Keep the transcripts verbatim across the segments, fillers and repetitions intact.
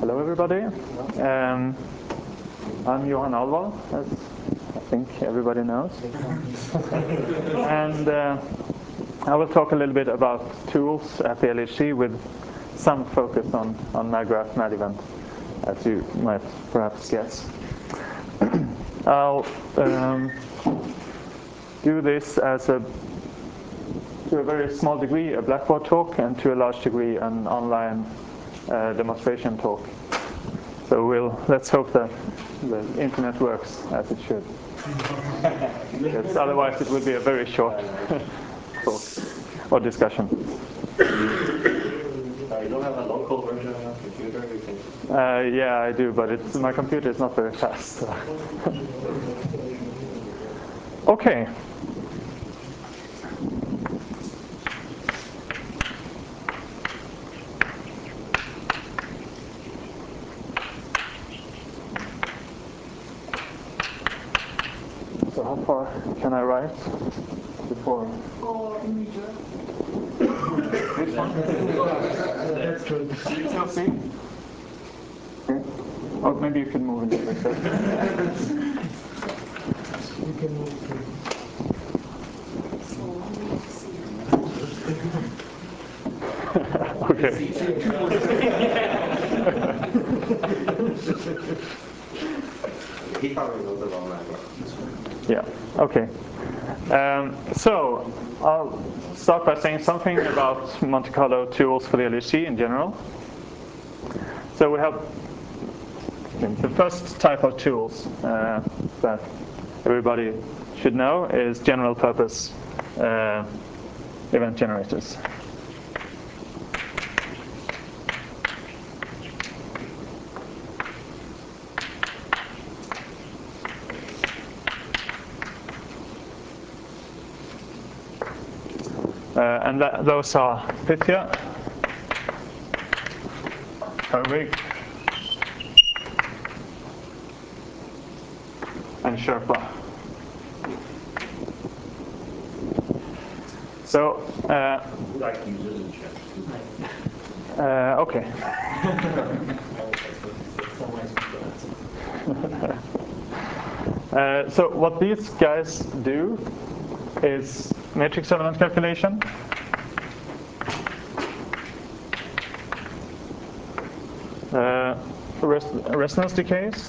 Hello, everybody. Um, I'm Johan Alvall, as I think everybody knows. and uh, I will talk a little bit about tools at the L H C with some focus on, on MagGraph MadEvent, as you might perhaps guess. I'll um, do this as a, to a very small degree, a Blackboard talk, and to a large degree, an online uh, demonstration talk. So we'll let's hope that the internet works as it should. Because otherwise, it will be a very short talk or discussion. Uh, you don't have a local version on your computer? You can... uh, yeah, I do, but it's, my computer is not very fast. So. Okay. So how far can I write before? Or immediate. This one? That's good. Do you still see? Okay. Or maybe you can move a little bit better. You can move through. Okay. He probably knows about MagGraph. Yeah, okay. Um, so I'll start by saying something about Monte Carlo tools for the L H C in general. So we have the first type of tools uh, that everybody should know is general purpose uh, event generators. Uh, and that, those are Pythia, Hovig, and Sherpa. So, uh, Like users in chat. uh, okay. uh, so what these guys do is matrix element calculation. Uh, res resonance decays.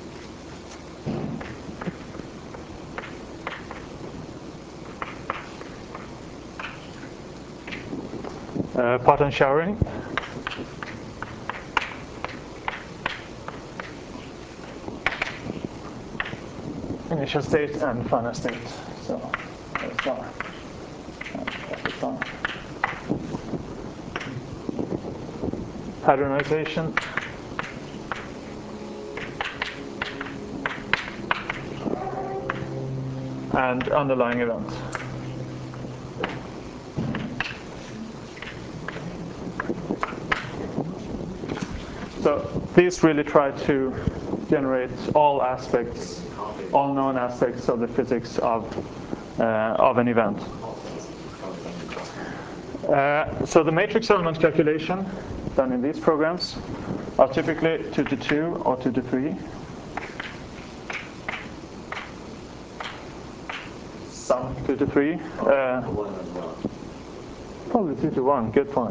Uh, pattern showering. Initial state and final state. So that's one. That's one. Patternization. And underlying event. So these really try to generate all aspects, all known aspects of the physics of uh, of an event. Uh, so the matrix element calculation done in these programs are typically two to two or two to three. Some two to three. Uh, probably two to one. Good point.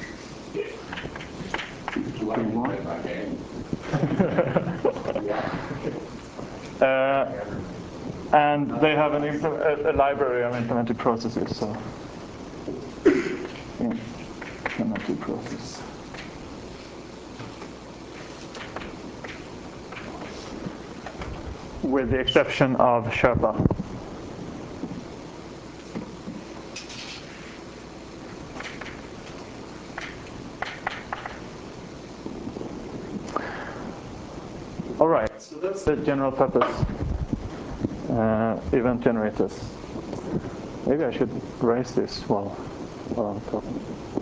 uh, and they have an a, a library of implemented processes. So, yeah, implemented process. With the exception of Sherpa. All right, so that's the general purpose uh, event generators. Maybe I should raise this while, while I'm talking.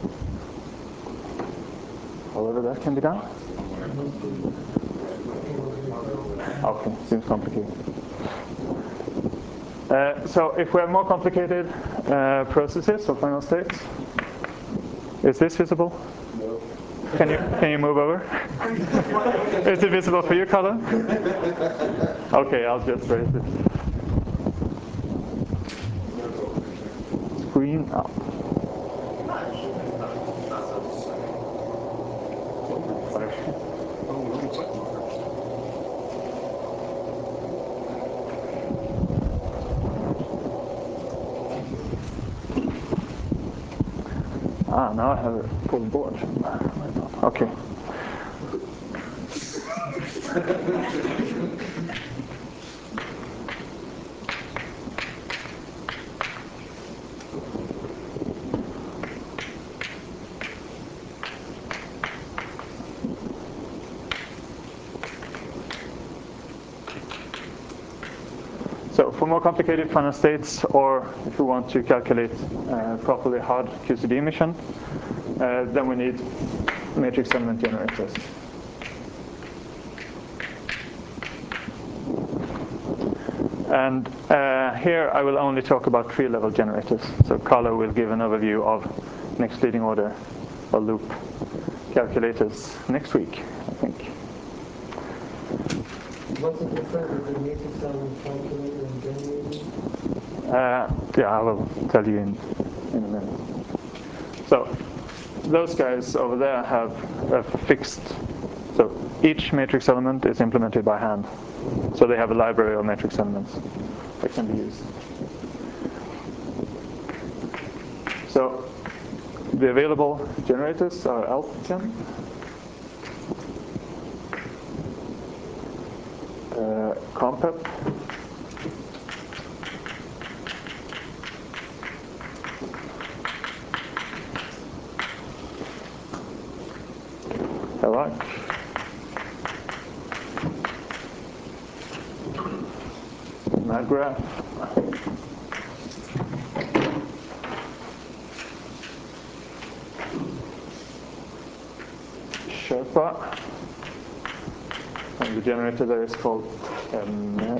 However that can be done. Okay, seems complicated. Uh, so if we have more complicated uh, processes or final states, is this visible? No. Can you can you move over? Is it visible for you, Colin? Okay, I'll just raise it. Screen up. Ah, now I have a full board. Okay. So for more complicated final states, or if you want to calculate uh, properly hard Q C D emission, uh, then we need matrix element generators. And uh, here I will only talk about tree-level generators. So Carlo will give an overview of next leading order or loop calculators next week, I think. What's the difference between matrix element calculator and generator? Uh, yeah, I will tell you in, in a minute. So those guys over there have a fixed, so each matrix element is implemented by hand. So they have a library of matrix elements that can be used. So the available generators are Altgen, uh, Compep, Helac, Nagraph, Sherpa, and the generator there is called um,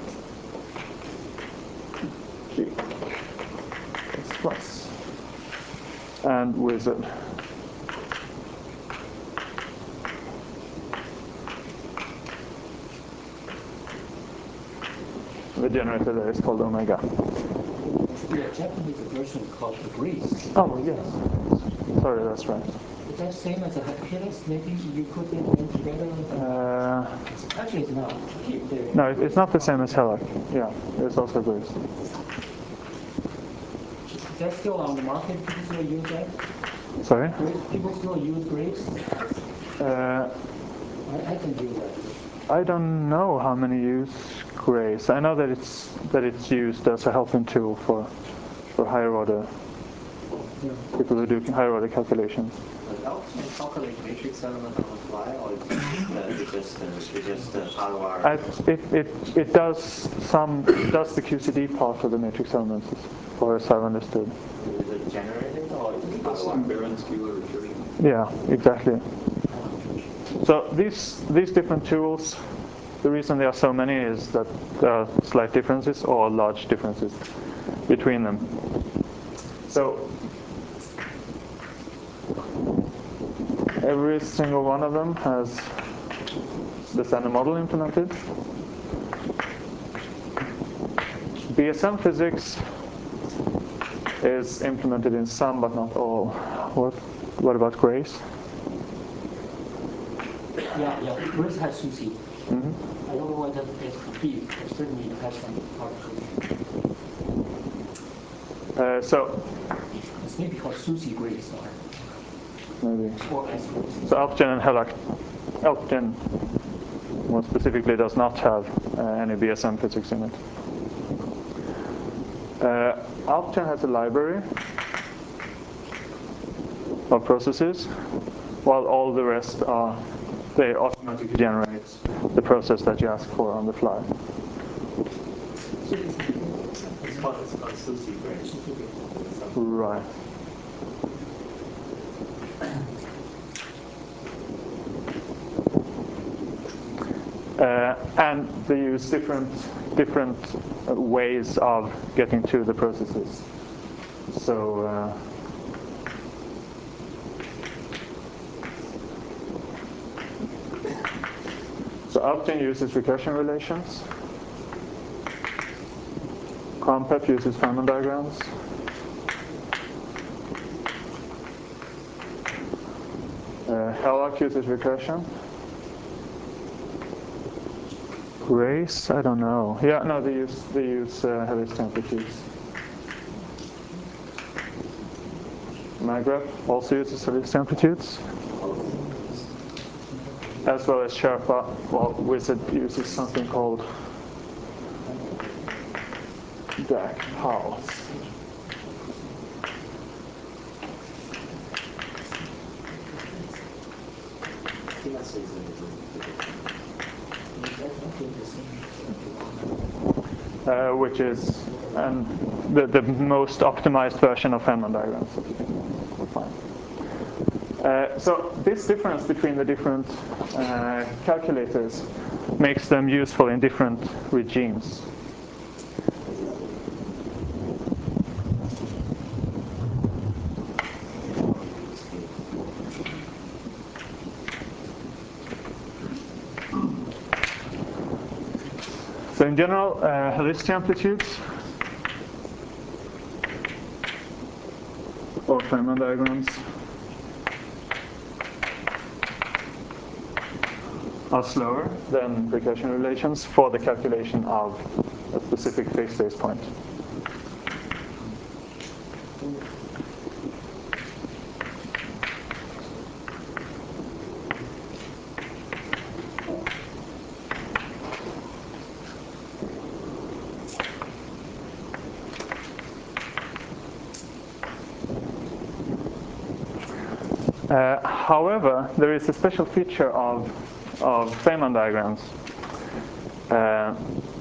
G plus, and Wizard. The generator there is called Omega. The Japanese version called the Grace. Oh, yes. Sorry, that's right. Is that same as a Hercules? Maybe you put them together? Uh, Actually, it's not. Keep the no, it- it's not the same as Helac. Yeah, there's also Grace. Is that still on the market? People still use that? Sorry? Grace? People still use Grace? Uh, I, I can use that. I don't know how many use Grace. I know that it's that it's used as a helping tool for for higher order Yeah. people who do higher order calculations. Does Altgen calculate matrix element on the fly, or is it just uh, it just uh, it just uh, hardwire? I, it, it it does some it does the Q C D part of the matrix elements, as far as I've understood. Is it generated or is it hardwire? Baron-Schuler recursion. Yeah, exactly. So these these different tools, the reason there are so many is that there are slight differences or large differences between them. So every single one of them has the standard model implemented. B S M physics is implemented in some but not all. What what about Grace? Yeah, yeah. Grace has Susi. Mm-hmm. I don't know whether it's complete, but certainly it has some part of it. Uh, so It's maybe called Susi Grace or, maybe. or S Grace. So Altgen and Helac, Altgen more specifically does not have uh, any B S M physics in it. Uh, Altgen has a library of processes, while all the rest are, they automatically generate the process that you ask for on the fly. It's called it's called Susi Grace. Right. Uh, and they use different different uh, ways of getting to the processes. So uh, Upton uses recursion relations. Compep uses Feynman diagrams. Uh, Helloc uses recursion. Grace, I don't know. Yeah, no, they use they use uh, Helix amplitudes. MagGraph also uses Helix amplitudes, as well as Sherpa. Well, Wizard uses something called Jack House. Uh, which is um, the, the most optimized version of Feynman diagrams that you can find. Uh, so this difference between the different uh, calculators makes them useful in different regimes. So in general, uh, Helicity amplitudes or Feynman diagrams are slower than recursion relations for the calculation of a specific phase space point. Uh, however, there is a special feature of, of Feynman diagrams uh,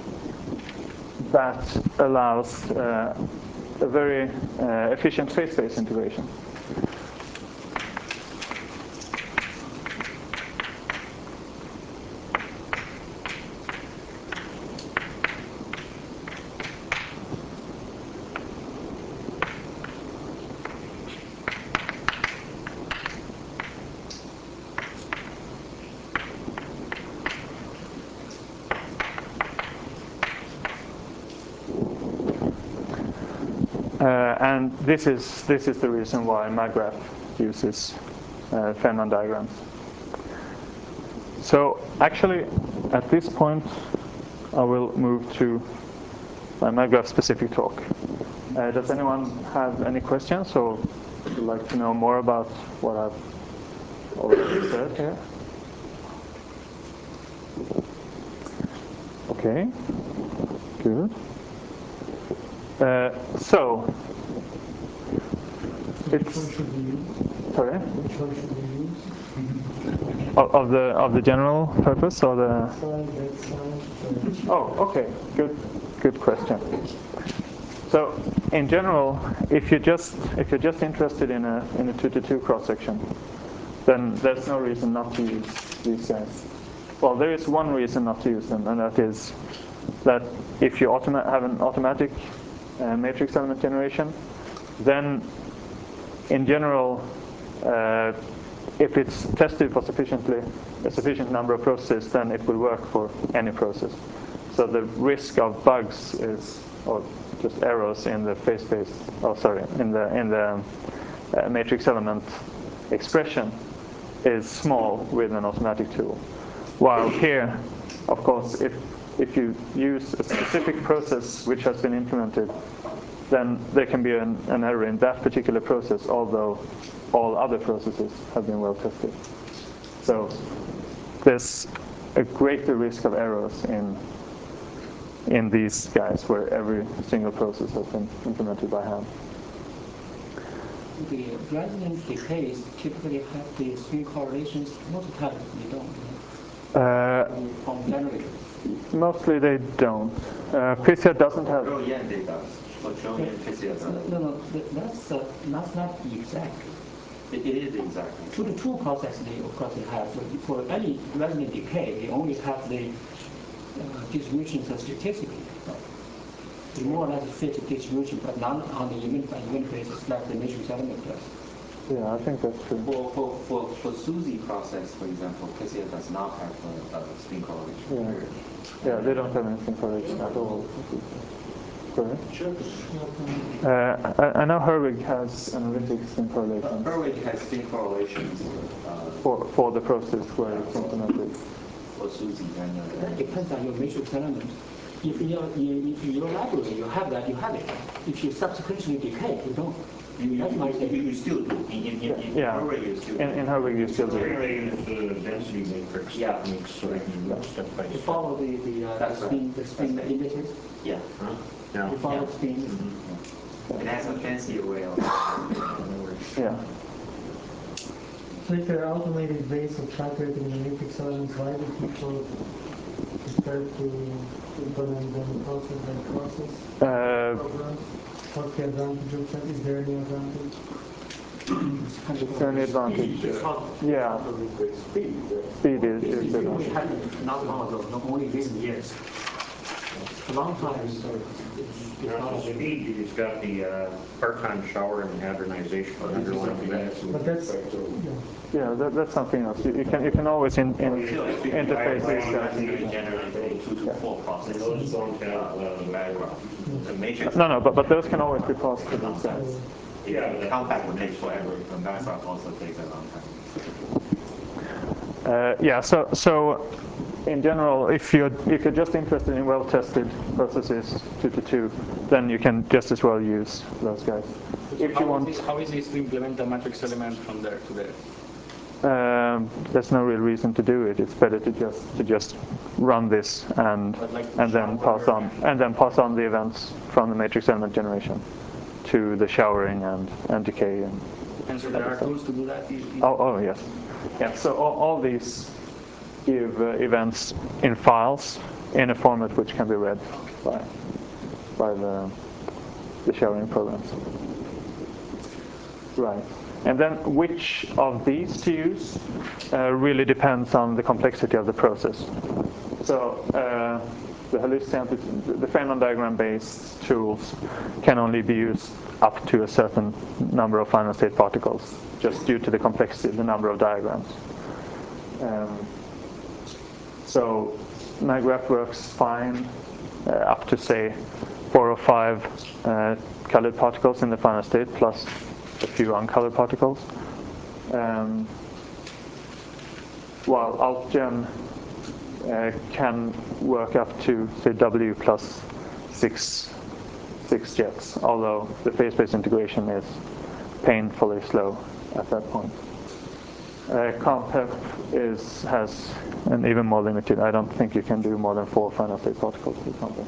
that allows uh, a very uh, efficient phase space integration. Uh, and this is this is the reason why MagGraph uses uh, Feynman diagrams. So actually, at this point, I will move to my MagGraph specific talk. Uh, does anyone have any questions or would like to know more about what I've already said here? Okay, good. Uh, so, it's sorry. Which one should we use? Of, of the of the general purpose or the? Side, that side, or- Oh, okay. Good, good question. So, in general, if you just if you're just interested in a in a two to two cross section, then there's no reason not to use these guys. Well, there is one reason not to use them, and that is that if you automa- have an automatic uh, matrix element generation, then in general, uh, if it's tested for sufficiently a sufficient number of processes, then it will work for any process. So the risk of bugs is, or just errors in the phase space, oh sorry, in the in the uh, matrix element expression is small with an automatic tool. While here, of course, if if you use a specific process which has been implemented, then there can be an, an error in that particular process, although all other processes have been well tested. So there's a greater risk of errors in in these guys where every single process has been implemented by hand. The resonance decays typically have the string correlations. Most of the time they don't. Uh, From generators. mostly they don't. Uh, P C A doesn't have. Oh, yeah, it does. For Joey and P C S. No, no, that- that's uh, that's not exact. It it is exactly. Two to two process, they of course they have. For, for any resonant decay, they only have the uh, distributions of statistically. They more or less fit the distribution, but not on the event by event basis like the matrix element does. Yeah, I think that's true. For, for, for, for SUSY process, for example, K C L does not have a, a spin correlation. Yeah. Yeah, they don't have anything correlation at all. Correct? Sure. Uh, I, I know Herwig has analytic spin correlation Herwig has spin correlations uh, for, for the process where it's implemented. for SUSY. And, uh, That depends on your matrix element. If in your, if your library you have that, you have it. If you subsequently decay, you don't. You, That's my you, take. you, you still do. In, in, in, in Yeah. Herwig, you still In, do. in Herwig, you still do. Anyway, use the density matrix Yeah. techniques so that you go step by You step. follow the, the, uh, the That's spin, right. the spin That's right. indices. Yeah. Yeah. You follow Yeah. the spin. Mm-hmm. It has a fancier way of Yeah. So if there are automated ways of calculating the matrix elements, why do people prefer to implement them process by process Uh, programs? What's the advantage of that? Is there any advantage? Is there any advantage? Yeah. Speed. Speed is, This is is the really advantage. happened not long ago, not only recent years. A long time, so it's, it's Now, not the a speed, he's got the uh, part-time shower and hadronization underlying that. But that's, Yeah, that, that's something else. You, you can you can always in, in, Still, if you interface these guys. you generate a two to four process Those don't have, uh, uh, background. The matrix. No, no, but, but those can always be passed to these guys. Yeah, the compact will take forever. The background also takes a long time. Uh, yeah, so so in general, if you're if you're just interested in well-tested processes two to two, then you can just as well use those guys. If you How want, easy, how easy is to implement a matrix element from there to there? um, there's no real reason to do it. It's better to just to just run this and But like and then shower pass on and then pass on the events from the matrix element generation to the showering and, and decay and And so there are tools to do that? You- you- oh, oh yes, yeah. So all, all these give uh, events in files in a format which can be read by by the the showering programs. Right. And then which of these to use uh, really depends on the complexity of the process. So uh, the Hallucent, the Feynman diagram-based tools can only be used up to a certain number of final state particles, just due to the complexity, the number of diagrams. Um, so MagGraph works fine uh, up to say four or five uh, colored particles in the final state, plus a few uncolored particles. Um, while AltGen uh, can work up to say W plus six six jets, although the phase-space integration is painfully slow at that point. Uh, CompHef is has an even more limited. I don't think you can do more than four final state particles with CompHef.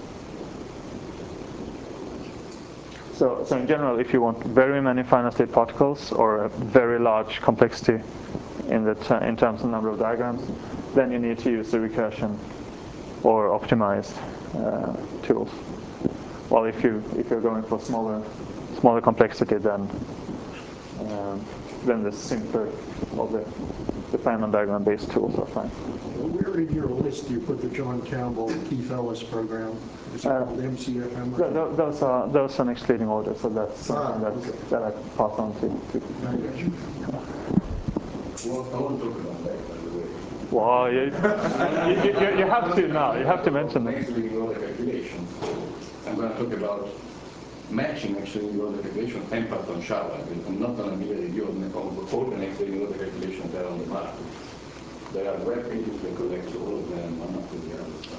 So, so in general, if you want very many final state particles or a very large complexity in the ter in terms of number of diagrams, then you need to use the recursion or optimized uh, tools. Well, if you if you're going for smaller smaller complexity, then um, then the simpler of the the Feynman diagram based tools are fine. Where in your list do you put the John Campbell, Keith Ellis program? Is it Uh, called M C F M? Th th those are those are next leading order, so that's something Ah, that okay. that I pass on to. to I got you. Well, I want to talk about that, by the way. well, you, you, you, you have to now. You have to mention them. Next leading order calculation. I'm going to talk about matching next leading order calculation and pattern shower. I'm not going to be the idiot and all the next leading order calculations that are on the market. There are web pages that collect all of them, one after the other. So.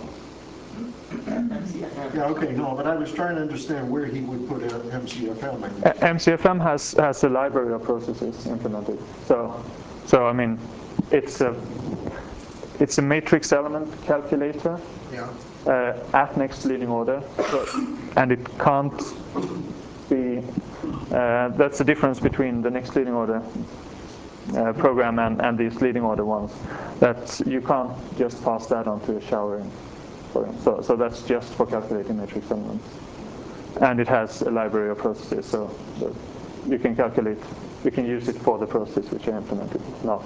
Yeah, okay, no, but I was trying to understand where he would put a M C F M. Uh, M C F M has has a library of processes implemented. So, so I mean, it's a it's a matrix element calculator Yeah. uh, at next leading order, so, and it can't be. Uh, that's the difference between the next leading order uh, program and, and these leading order ones. That you can't just pass that on to a showering program. So, so that's just for calculating matrix elements. And it has a library of processes, so, so you can calculate, you can use it for the process which are implemented. Not,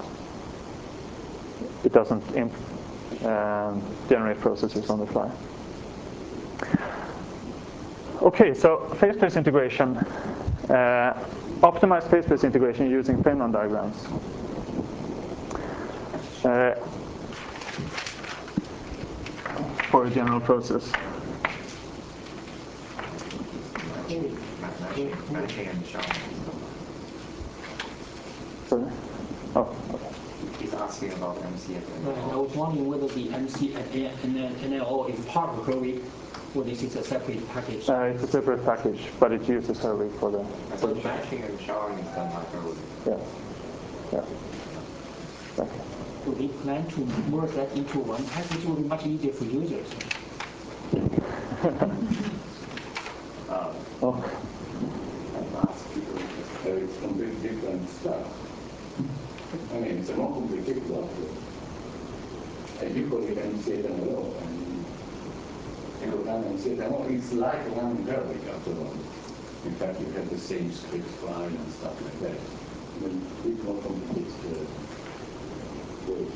it doesn't imp, um, generate processes on the fly. Okay, so phase space integration uh, optimize phase-space integration using Feynman diagrams. Uh, for a general process. Matching and showing. Sorry? Oh, okay. He's asking about M C F. Right, I was wondering whether the M C and N L O is part of Herwig, or this is a separate package. Uh, it's a separate package, but it uses Herwig for the. So matching and showing is done by Herwig. Yes. Yeah. Okay. Do we plan to merge that into one package? It will be much easier for users. Um, Oh. So it's completely different stuff. I mean, it's a more complicated software. And you call it M C F N L O, and you run M C F N L O, it's like running Herwig after all. In fact, you have the same script file and stuff like that. I mean, it's more complicated. Uh, way.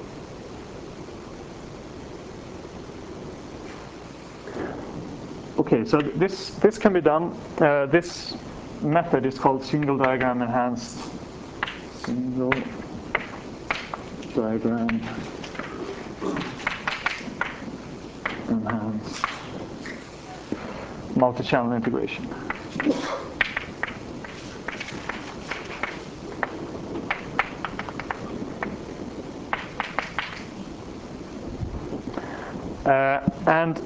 Okay, so this this can be done. Uh, this method is called single diagram enhanced. Single diagram enhanced multi-channel integration. Uh, and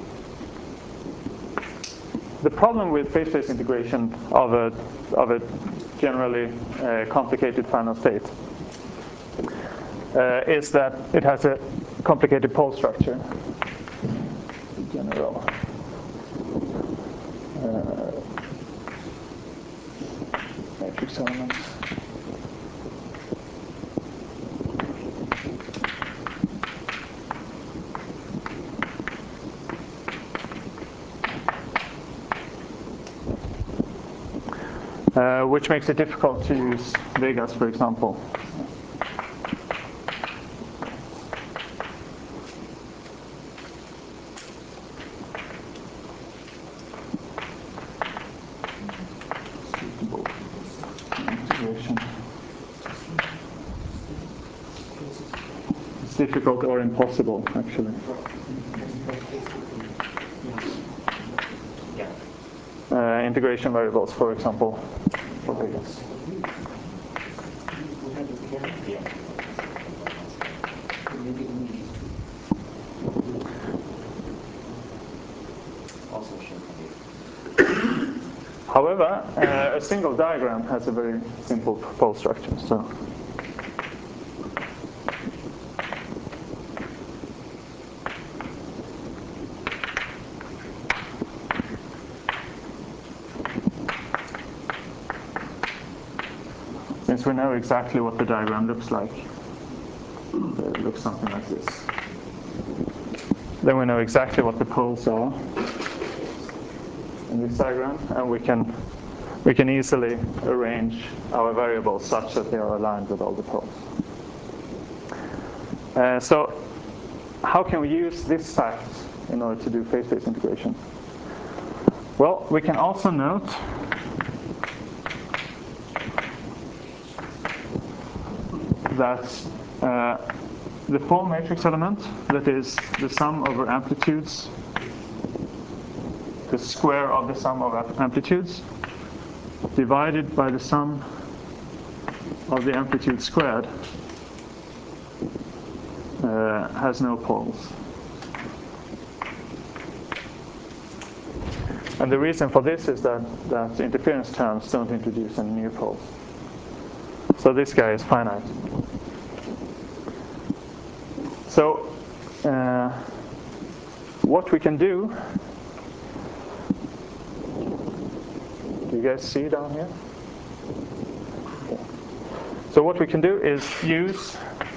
the problem with phase-space integration of a, of a generally uh, complicated final state uh, is that it has a complicated pole structure. General. Uh, matrix elements. Uh, which makes it difficult to use Vegas, for example. Integration. It's difficult or impossible, actually. yeah. Uh, integration variables, for example, for Vegas. Yeah. Also should be. However, uh, a single diagram has a very simple pole structure. So, since we know exactly what the diagram looks like, it looks something like this. Then we know exactly what the poles are in this diagram, and we can we can easily arrange our variables such that they are aligned with all the poles. Uh, so, how can we use this fact in order to do phase-space integration? Well, we can also note that uh, the pole matrix element, that is the sum over amplitudes, the square of the sum of amplitudes, divided by the sum of the amplitude squared, uh, has no poles. And the reason for this is that, that interference terms don't introduce any new poles. So this guy is finite. So uh, what we can do, do you guys see down here? Okay. So what we can do is use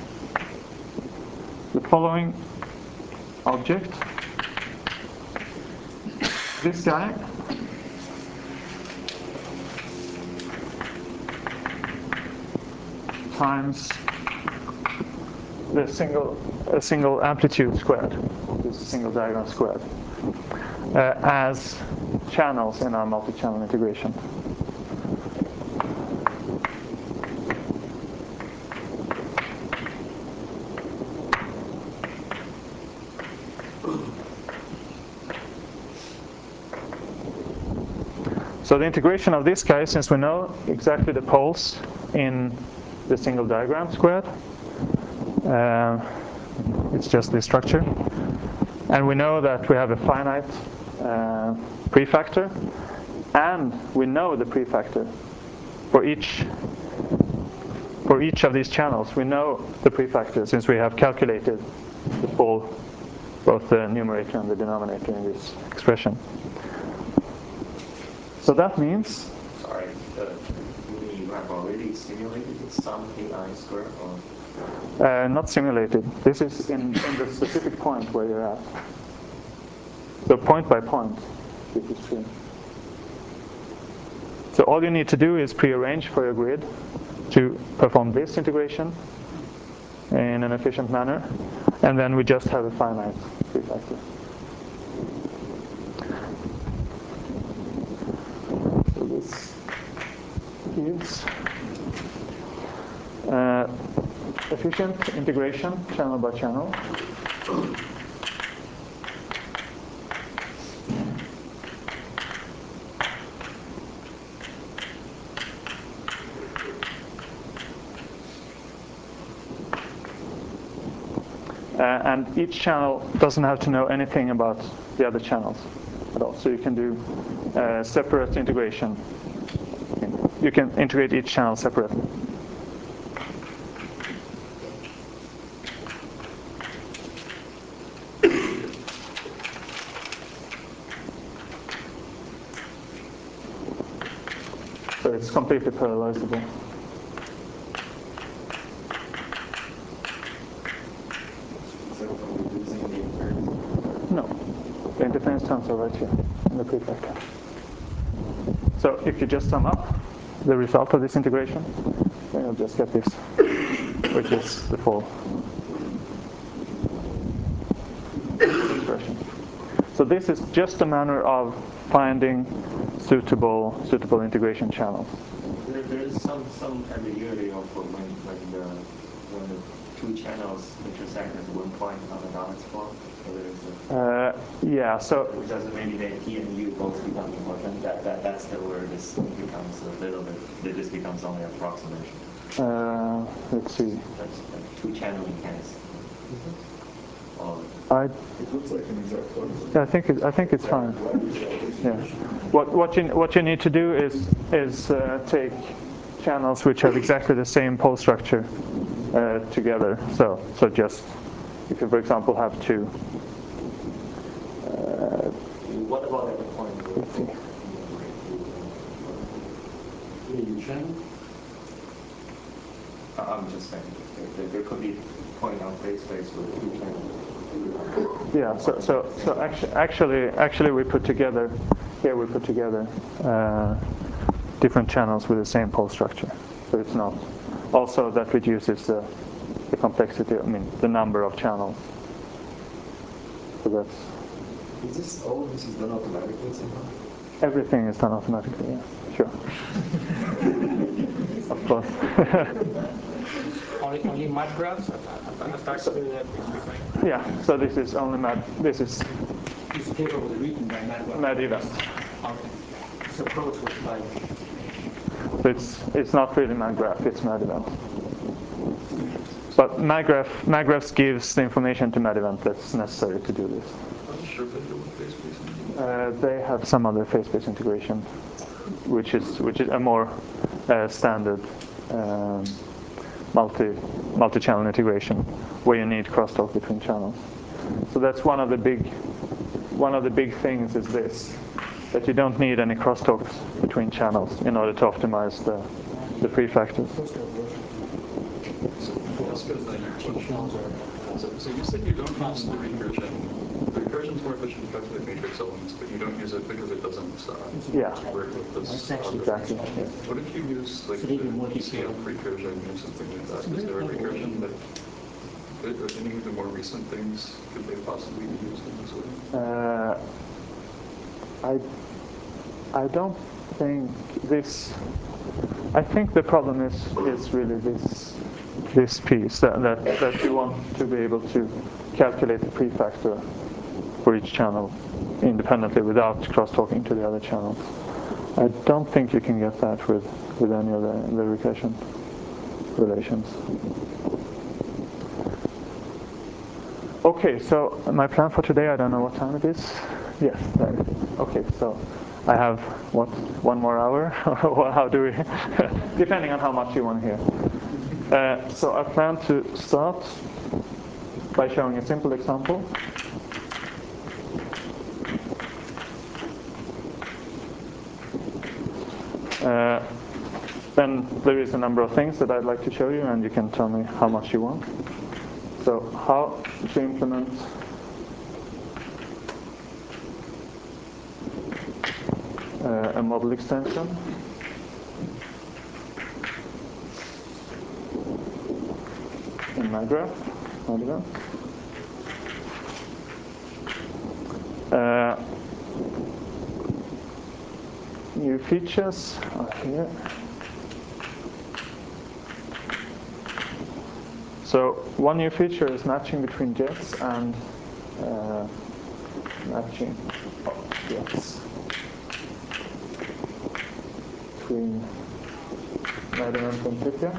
the following object. This guy times the single a single amplitude squared, this single diagram squared, uh, as channels in our multi-channel integration. So the integration of this guy, since we know exactly the poles in the single diagram squared, uh, it's just this structure. And we know that we have a finite uh, prefactor, and we know the prefactor for each for each of these channels. We know the prefactor since we have calculated the full, both the numerator and the denominator in this expression. So that means. Sorry, uh, you have already simulated the sum ai squared, or? Uh, not simulated. This is in, in the specific point where you're at. So point by point, this is true. So all you need to do is prearrange for your grid to perform this integration in an efficient manner, and then we just have a finite prefactor. So this gives uh, efficient integration channel by channel. Uh, and each channel doesn't have to know anything about the other channels at all. So you can do uh, separate integration. You can integrate each channel separately. So it's completely parallelizable. No, the interference terms are right here in the prefactor. So if you just sum up the result of this integration, then you'll just get this, which is the full expression. So this is just a manner of finding suitable suitable integration channels. There, there is some some ambiguity of when when the when the two channels intersect at one point on the Donitz's form. So there is a, Uh, yeah. So which doesn't maybe make P and U both become important. That that that's the where this becomes a little bit. That this becomes only approximation. uh, let's see. That's like two channel mechanics. Or I It looks like an exact close. I think it, I think it's fine. Yeah. What what you what you need to do is is uh, take channels which have exactly the same pole structure uh, together. So so just if you, for example, have two. Uh, what about at the point where? let's see. The channel? I'm just saying there, there could be a point on phase space with two channels. Yeah. So so so actually actually actually we put together here we put together uh, different channels with the same pole structure. So it's not. Also that reduces the the complexity. I mean the number of channels. So that's. Is this all this is done automatically somehow? Everything is done automatically, yeah, sure. Of course. Only, only mud graphs attached to the prefactor. Yeah, so this is only mad, this is This table was written by MadGraph. mad event. Okay. This approach was by. So it's, it's not really MadGraph, it's mad event. But MadGraph, MadGraph gives the information to mad event that's necessary to do this. I'm sure they do with phase space. Uh, they have some other phase-space integration, which is which is a more uh, standard um, multi multi-channel integration, where you need crosstalk between channels. So that's one of the big one of the big things is this, that you don't need any crosstalks between channels in order to optimize the the prefactors. So, so, so you said you don't use the recursion. The recursion is more efficient to calculate matrix elements, but you don't use it because it doesn't uh, Yeah. work with this. Exactly. Exactly. Yeah. What if you use like the E C M recursion or something like that? Is there a recursion that, or any of the more recent things, could they possibly be used in this way? Uh, I I don't think this. I think the problem is is really this this piece that, that that you want to be able to calculate the prefactor for each channel independently without cross-talking to the other channels. I don't think you can get that with, with any of the, the recursion relations. Okay, so my plan for today, I don't know what time it is. Yes, there. Okay, so I have, what, one more hour? How do we, depending on how much you want to hear. Uh, so I plan to start by showing a simple example. Uh, then there is a number of things that I'd like to show you, and you can tell me how much you want. So how to implement uh, a model extension in MyGraph. Uh, new features are here. So one new feature is matching between jets and uh, matching oh, jets between Mediment and Pythia.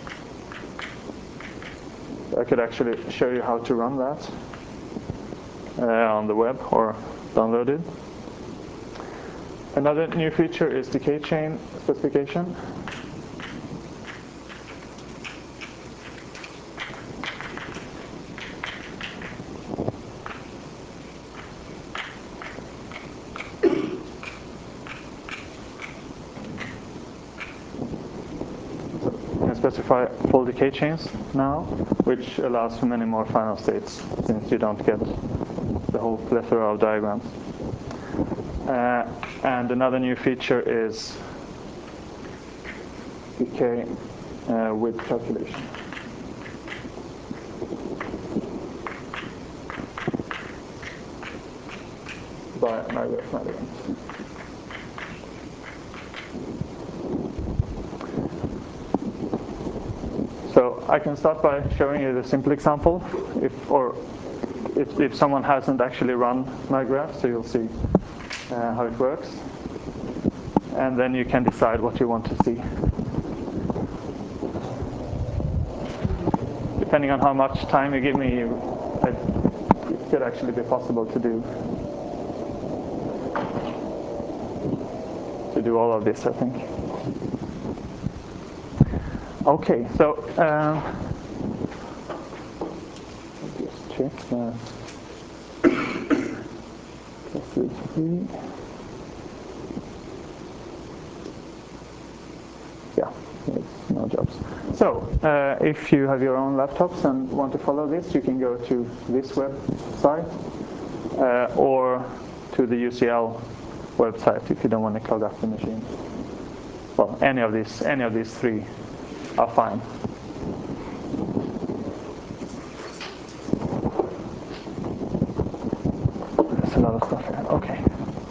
I could actually show you how to run that uh, on the web or download it. Another new feature is the K-chain specification. Specify full decay chains now, which allows for many more final states, since you don't get the whole plethora of diagrams. Uh, and another new feature is decay uh, with calculation. By MyGraph Mediment. So I can start by showing you the simple example, if or if, if someone hasn't actually run MyGraph, so you'll see uh, how it works, and then you can decide what you want to see. Depending on how much time you give me, you, it could actually be possible to do to do all of this, I think. Okay, so um, just check that. Yeah, it's no jobs. So uh, if you have your own laptops and want to follow this, you can go to this website uh, or to the U C L website if you don't want to clog up the machine. Well, any of these, any of these three are fine. There's a lot of stuff here. Okay.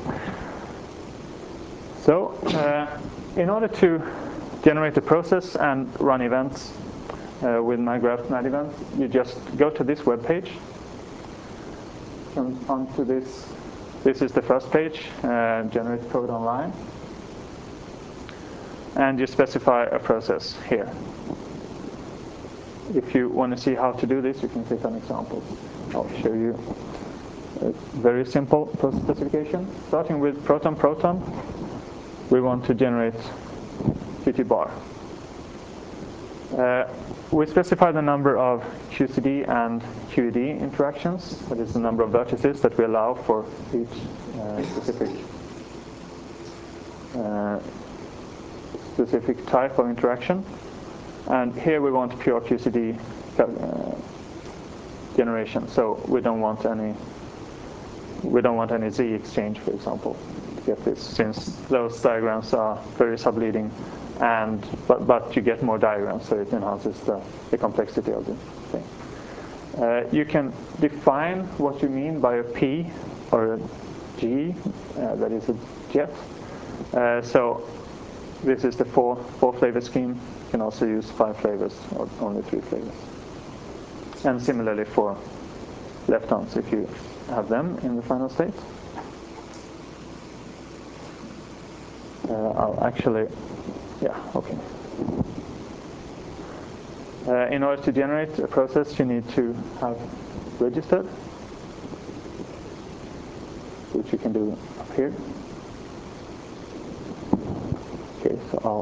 So, uh, in order to generate a process and run events uh, with MyGraph Mediment, you just go to this web page. Come onto this. This is the first page, uh, generate code online. And you specify a process here. If you want to see how to do this, you can click on examples. I'll show you a very simple process specification. Starting with proton proton, we want to generate Qt bar. Uh, we specify the number of Q C D and Q E D interactions. That is the number of vertices that we allow for each uh, specific uh, specific type of interaction. And here we want pure Q C D uh, generation. So we don't want any we don't want any Z exchange, for example, to get this, since those diagrams are very subleading, and but but you get more diagrams, so it enhances the, the complexity of the thing. Uh, you can define what you mean by a P or a G, uh, that is a jet. Uh, so this is the four four flavor scheme. You can also use five flavors or only three flavors. And similarly for leptons if you have them in the final state. Uh, I'll actually, yeah, okay. Uh, in order to generate a process, you need to have registered, which you can do up here. Okay, so I'll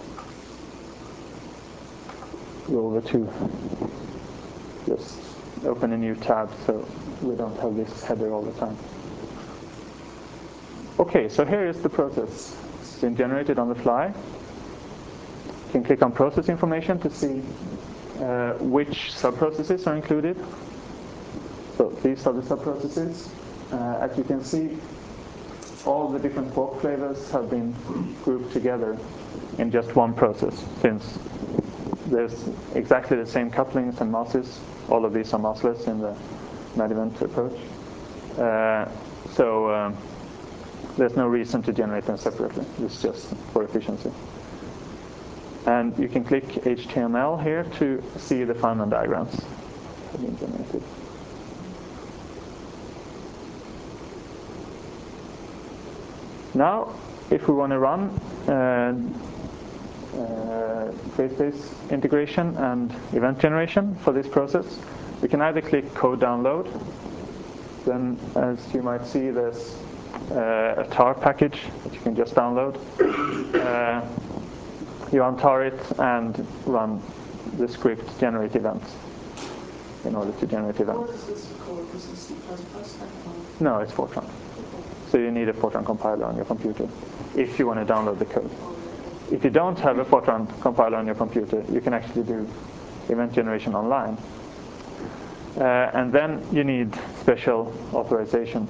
go over to just open a new tab so we don't have this header all the time. Okay, so here is the process. It's been generated on the fly. You can click on process information to see uh, which subprocesses are included. So these are the subprocesses. Uh, as you can see, all the different fork flavors have been grouped together in just one process, since there's exactly the same couplings and masses. All of these are massless in the Medivent approach. Uh, so um, there's no reason to generate them separately. It's just for efficiency. And you can click H T M L here to see the Feynman diagrams being generated. Now, if we want to run uh, uh, phase-space integration and event generation for this process, we can either click code download. Then, as you might see, there's uh, a tar package that you can just download. Uh, you untar it and run the script generate events in order to generate events. What is this code? This is C plus plus? No, it's Fortran. So you need a Fortran compiler on your computer if you want to download the code. If you don't have a Fortran compiler on your computer, you can actually do event generation online. Uh, and then you need special authorization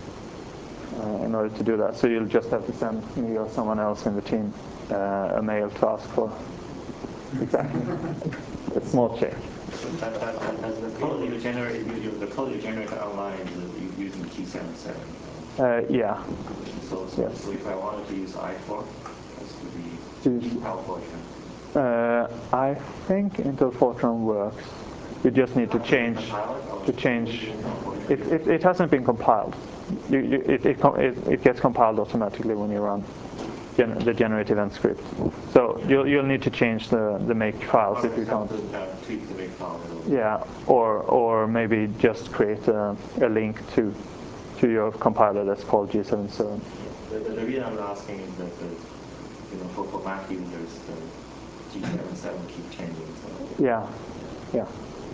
uh, in order to do that. So you'll just have to send me or someone else in the team uh, a mail to ask for exactly a small check. That, that, that, that's the code you generate. You, the code you generate online is using G seventy-seven. Uh, yeah. So, so, Yes. so if I wanted to use I four, this would be Choose- Intel Fortran. Uh, I think Intel Fortran works. You just need to change to change. It, it, it hasn't been compiled. You, you, it, it, it, it gets compiled automatically when you run gen, the generate event script. So you'll, you'll need to change the, the make files if you can't. Uh, tweak the make file. Yeah, or or maybe just create a, a link to to your compiler that's called G seventy-seven. The, the, the reason I'm asking is that the, you know, for, for Mac users, the G seventy-seven keep changing. So. Yeah, yeah.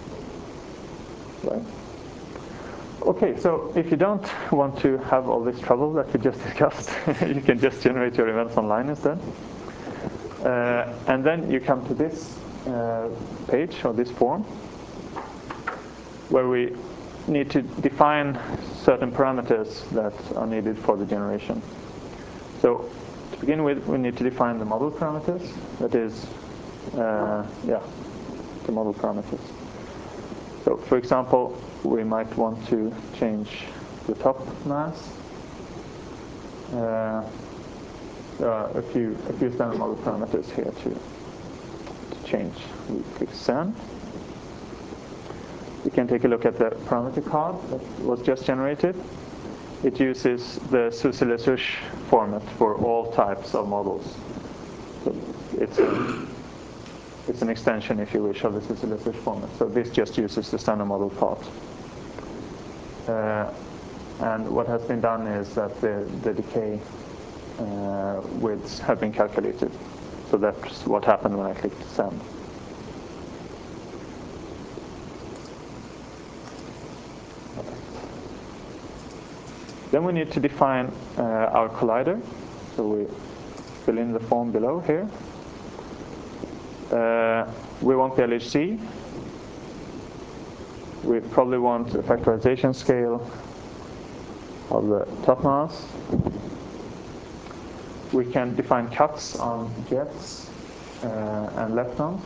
Right. Okay, so if you don't want to have all this trouble that we just discussed, you can just generate your events online instead. Uh, and then you come to this uh, page or this form where we need to define certain parameters that are needed for the generation. So to begin with, we need to define the model parameters. That is, uh, yeah, the model parameters. So, for example, we might want to change the top mass. Uh, there are a few a few standard model parameters here to to change. We click send. We can take a look at the parameter card that was just generated. It uses the SUSY-LaSouche format for all types of models. So it's a, It's an extension, if you wish, of the SUSY-LaSouche format. So this just uses the standard model part. Uh, and what has been done is that the, the decay uh, widths have been calculated. So that's what happened when I clicked send. Then we need to define uh, our collider. So we fill in the form below here. Uh, we want the L H C. We probably want a factorization scale of the top mass. We can define cuts on jets uh, and leptons.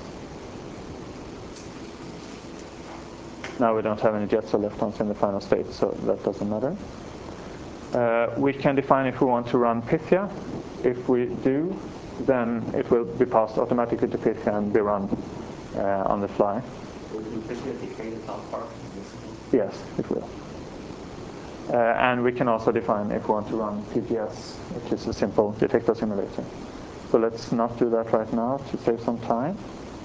Now we don't have any jets or leptons in the final state, so that doesn't matter. Uh, we can define if we want to run Pythia. If we do, then it will be passed automatically to Pythia and be run uh, on the fly. will this decay the top part? Yes, it will. Uh, and we can also define if we want to run P G S, which is a simple detector simulator. So let's not do that right now to save some time.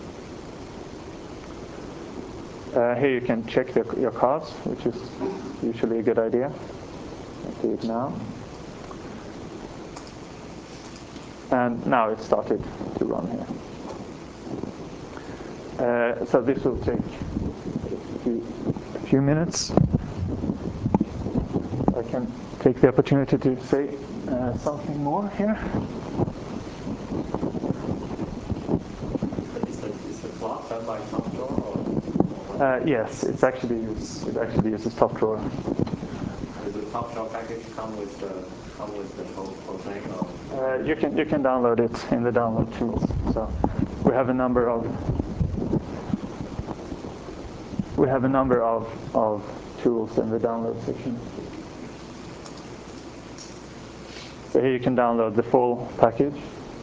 Uh, here you can check the, your cards, which is usually a good idea. Let's do it now. And now it started to run here. Uh, so this will take a few, a few minutes. I can take the opportunity to say uh, something more here. Is the, is the clock done by top drawer or? Uh, yes, it's actually use, it actually uses top drawer. Does the top drawer package come with the come with the whole, whole thing? Or? Uh, you can you can download it in the download tools. So we have a number of we have a number of of tools in the download section. So here you can download the full package.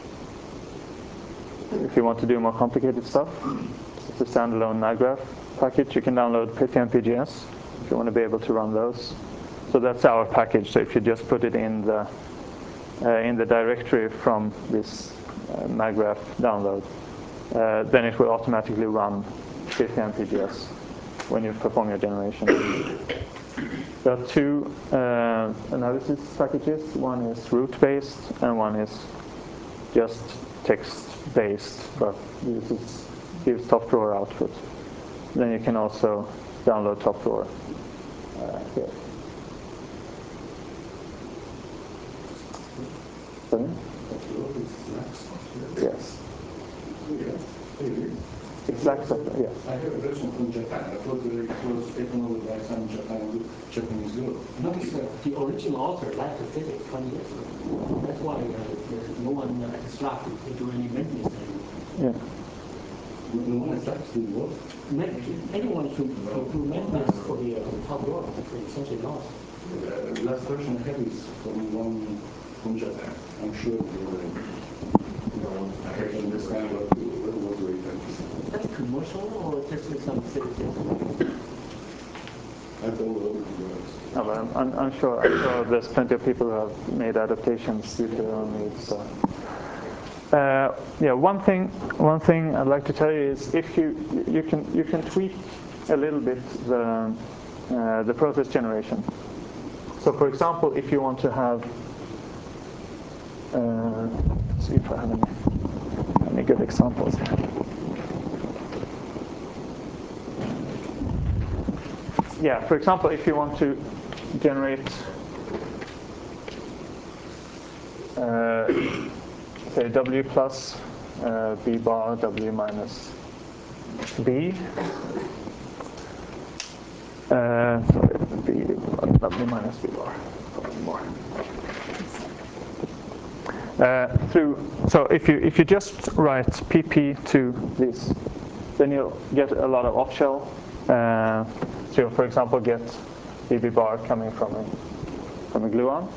If you want to do more complicated stuff, it's a standalone NAGRaph package. You can download P T M P G S if you want to be able to run those. So that's our package. So if you just put it in the uh, in the directory from this uh, NAGRaph download, uh, then it will automatically run P T M P G S when you perform your generation. There are two uh, analysis packages. One is root-based and one is just text-based, but uses gives top drawer output. Then you can also download top drawer uh, here. Sorry? Yes. It's like software, yes. I have a version from Japan. I thought it was taken over by some Japan, Japanese group. No, it's, uh, the original author left the physics twenty years ago. That's why uh, there's no one at the slab to do any maintenance anymore. Yeah. No one is actually what? Anyone who who do maintenance for the, uh, the top drawer is essentially lost. The uh, last version I have is from one from Japan. I'm sure they were, you know, I have to understand what, what was the return. That's commercial or just with some citizens? I don't know what it was. No, but I'm, I'm, I'm sure. I'm sure there's plenty of people who have made adaptations due to their own needs. So. Uh, yeah, one thing. One thing I'd like to tell you is if you you can you can tweak a little bit the uh, the process generation. So, for example, if you want to have, uh, let's see if I have any any good examples here. Yeah, for example, if you want to generate, uh, say, W plus uh, B bar, W minus B, uh, sorry, B, W minus B bar, probably more. Uh, through, so if you if you just write P P to this, then you'll get a lot of off-shell. Uh, so you'll, for example, get B B bar coming from a from a gluon.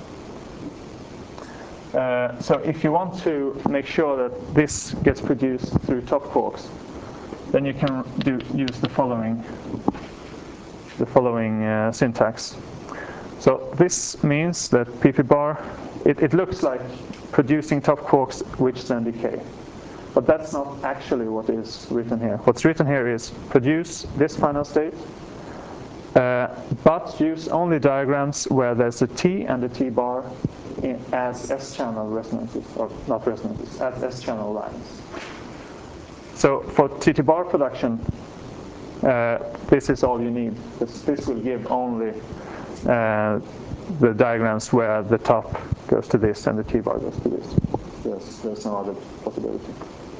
Uh, so if you want to make sure that this gets produced through top quarks, then you can do use the following the following uh, syntax. So this means that P P bar, it, it looks like producing top quarks which then decay. But that's not actually what is written here. What's written here is produce this final state, uh, but use only diagrams where there's a T and a T bar in, as S-channel resonances, or not resonances, as S-channel lines. So for T T bar production, uh, this is all you need. This, this will give only uh, the diagrams where the top goes to this and the T bar goes to this. There's, there's no other possibility.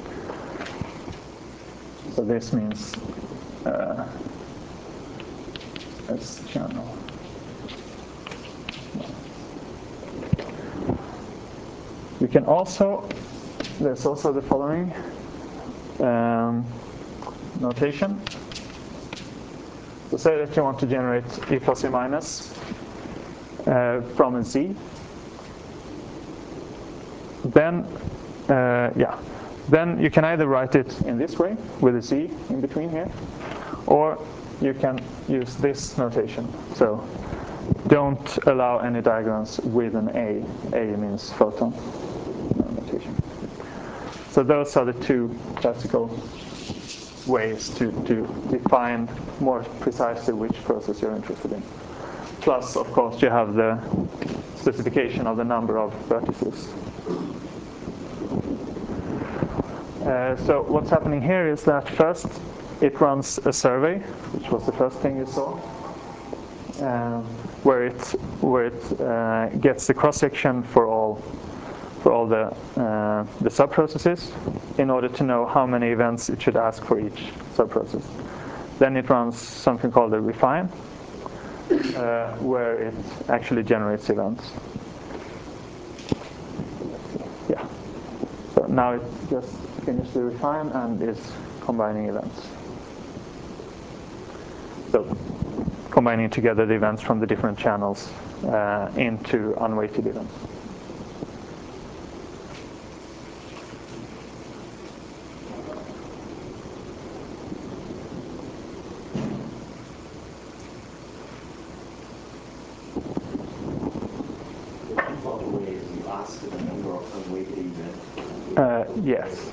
So this means uh, S channel. You can also, there's also the following um, notation. So say that you want to generate E plus E minus uh, from a Z. Then, uh, yeah, then you can either write it in this way with a Z in between here, Or you can use this notation. So don't allow any diagrams with an A. A means photon notation. So those are the two classical ways to, to define more precisely which process you're interested in. Plus, of course, you have the specification of the number of vertices. Uh, so what's happening here is that first it runs a survey, which was the first thing you saw, um, where it where it uh, gets the cross section for all for all the uh, the subprocesses in order to know how many events it should ask for each subprocess. Then it runs something called a refine, uh, where it actually generates events. Yeah. So now it just finished the refine and is combining events. So combining together the events from the different channels uh, into unweighted events. Uh, yes.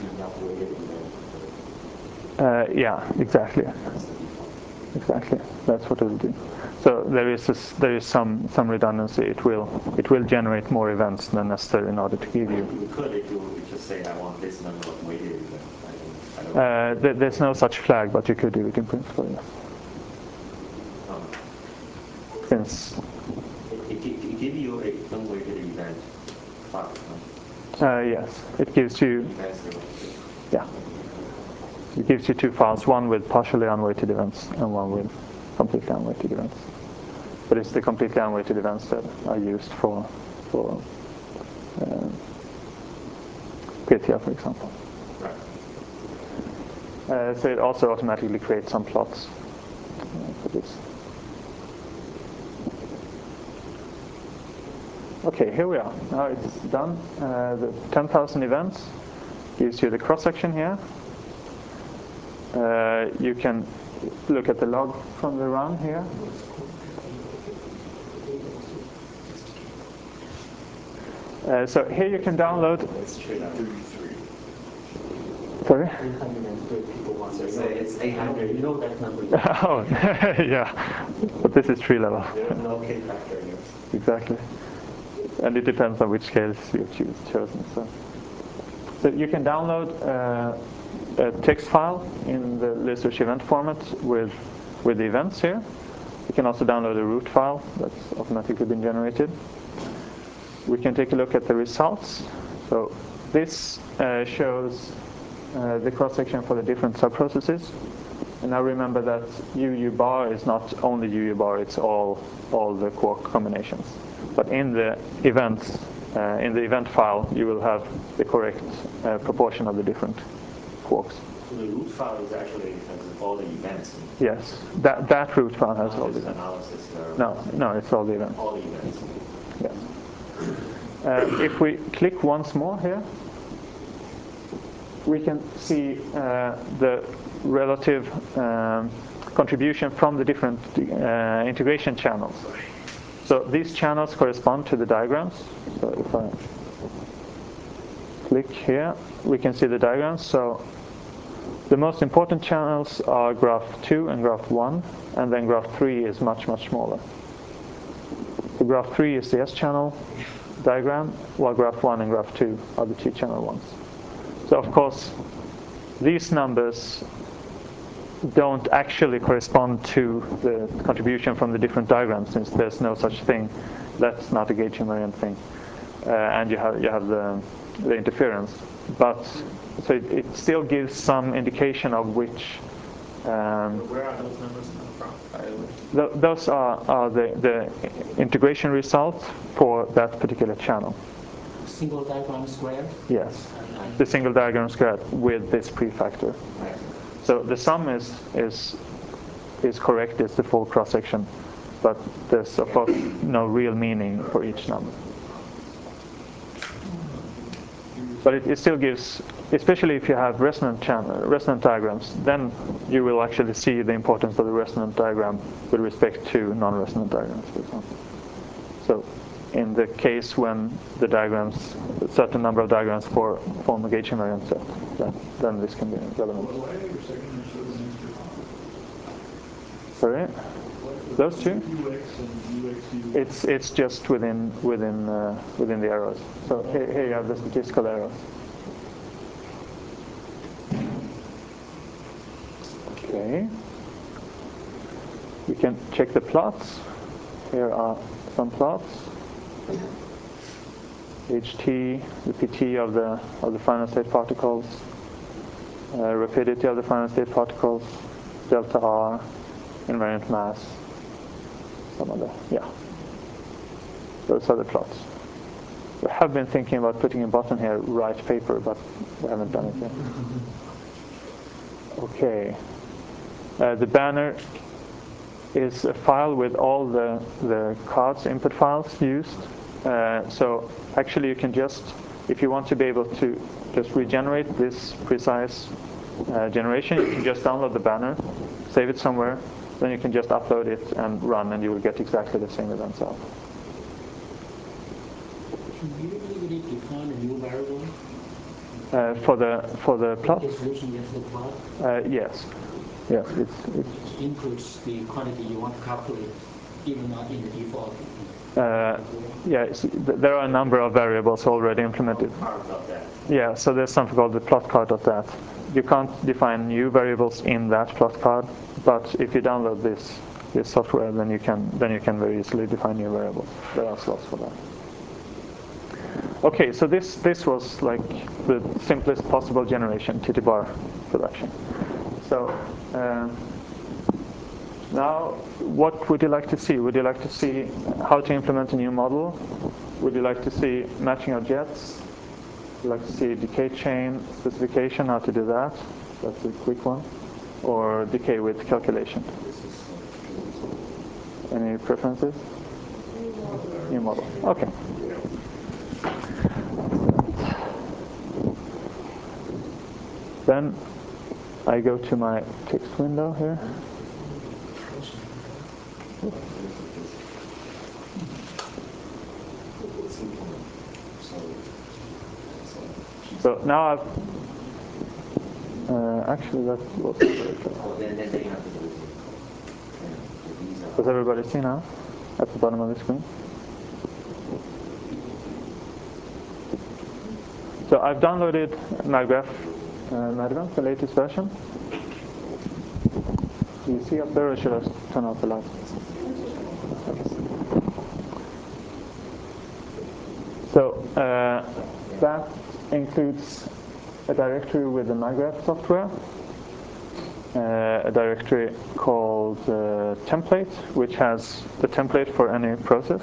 Uh, yeah, exactly. Exactly. That's what it will do. So there is a, there is some some redundancy. It will it will generate more events than necessary in order to give you. You could if you just say I want this number of weighted events. Uh, th there's no such flag, but you could do it in principle. Yes. Oh. Since it, it, it gives you a unweighted event file. Uh, yes, it gives you, yeah, it gives you two files, one with partially unweighted events and one with completely unweighted events. But it's the completely unweighted events that are used for for uh, CATIA, for example. Right. Uh, so it also automatically creates some plots uh, for this. Okay, here we are. Now it's done. Uh, the ten thousand events gives you the cross-section here. Uh, you can look at the log from the run here. Uh, so here you can download. Sorry? It's eight hundred. You know that number. Oh, yeah. But this is tree level. There's no K factor here. Exactly. And it depends on which scales you've choose, chosen. So. so you can download uh, a text file in the ListSearch event format with, with the events here. You can also download a root file that's automatically been generated. We can take a look at the results. So this uh, shows uh, the cross-section for the different subprocesses. And now remember that U U bar is not only U U bar, it's all, all the quark combinations. But in the events, uh, in the event file, you will have the correct uh, proportion of the different quarks. So the root file is actually has all the events. Yes, that that root file has all the events. Analysis there. No, no, it's all the events. All the events. Yes. Uh, if we click once more here, we can see uh, the relative um, contribution from the different uh, integration channels. So these channels correspond to the diagrams. So if I click here, we can see the diagrams. So the most important channels are graph two and graph one, and then graph three is much, much smaller. So graph three is the S channel diagram, while graph one and graph two are the two channel ones. So of course, these numbers don't actually correspond to the contribution from the different diagrams, since there's no such thing. That's not a gauge invariant thing, uh, and you have you have the the interference. But so it, it still gives some indication of which. Um, Where are those numbers come from? th those are, are the the integration results for that particular channel. Single diagram square? Yes, the single diagram squared with this prefactor. So the sum is is is correct. It's the full cross section, but there's of course no real meaning for each number. But it, it still gives especially if you have resonant channel, resonant diagrams, then you will actually see the importance of the resonant diagram with respect to non-resonant diagrams, for example. So in the case when the diagrams, a certain number of diagrams for form a gauge invariant set, then, then this can be relevant. Sorry? Those two? It's it's just within within uh, within the arrows. So here, here you have the statistical arrows. Okay. We can check the plots. Here are some plots. H T, the P T of the of the final state particles, uh, rapidity of the final state particles, delta R, invariant mass, some other, yeah. Those are the plots. We have been thinking about putting a button here, write paper, but we haven't done it yet. Okay. Uh, the banner is a file with all the, the cards, input files used. Uh, so actually you can just, if you want to be able to just regenerate this precise uh, generation, you can just download the banner, save it somewhere, then you can just upload it and run, and you will get exactly the same events out. Do you really define a new variable? Uh, for the for the plot? Distribution against the plot? Uh, yes. Yes, it's, it's It includes the quantity you want to calculate, even not in the default. Uh, yeah, there are a number of variables already implemented. Yeah, so there's something called the plot card.dat. You can't define new variables in that plot card, but if you download this this software, then you can then you can very easily define new variables. There are slots for that. Okay, so this this was like the simplest possible generation T T bar production. So. Uh, Now, what would you like to see? Would you like to see how to implement a new model? Would you like to see matching of jets? Would you like to see decay chain specification, how to do that? That's a quick one. Or decay with calculation? Any preferences? New model. Okay. Then I go to my text window here. So now I've uh, actually that was does everybody see now at the bottom of the screen? So I've downloaded MagGraph uh, Madivent, the latest version. Do you see up there, or should I turn off the light? So uh, that includes a directory with the MagGraph software, uh, a directory called uh, template, which has the template for any process.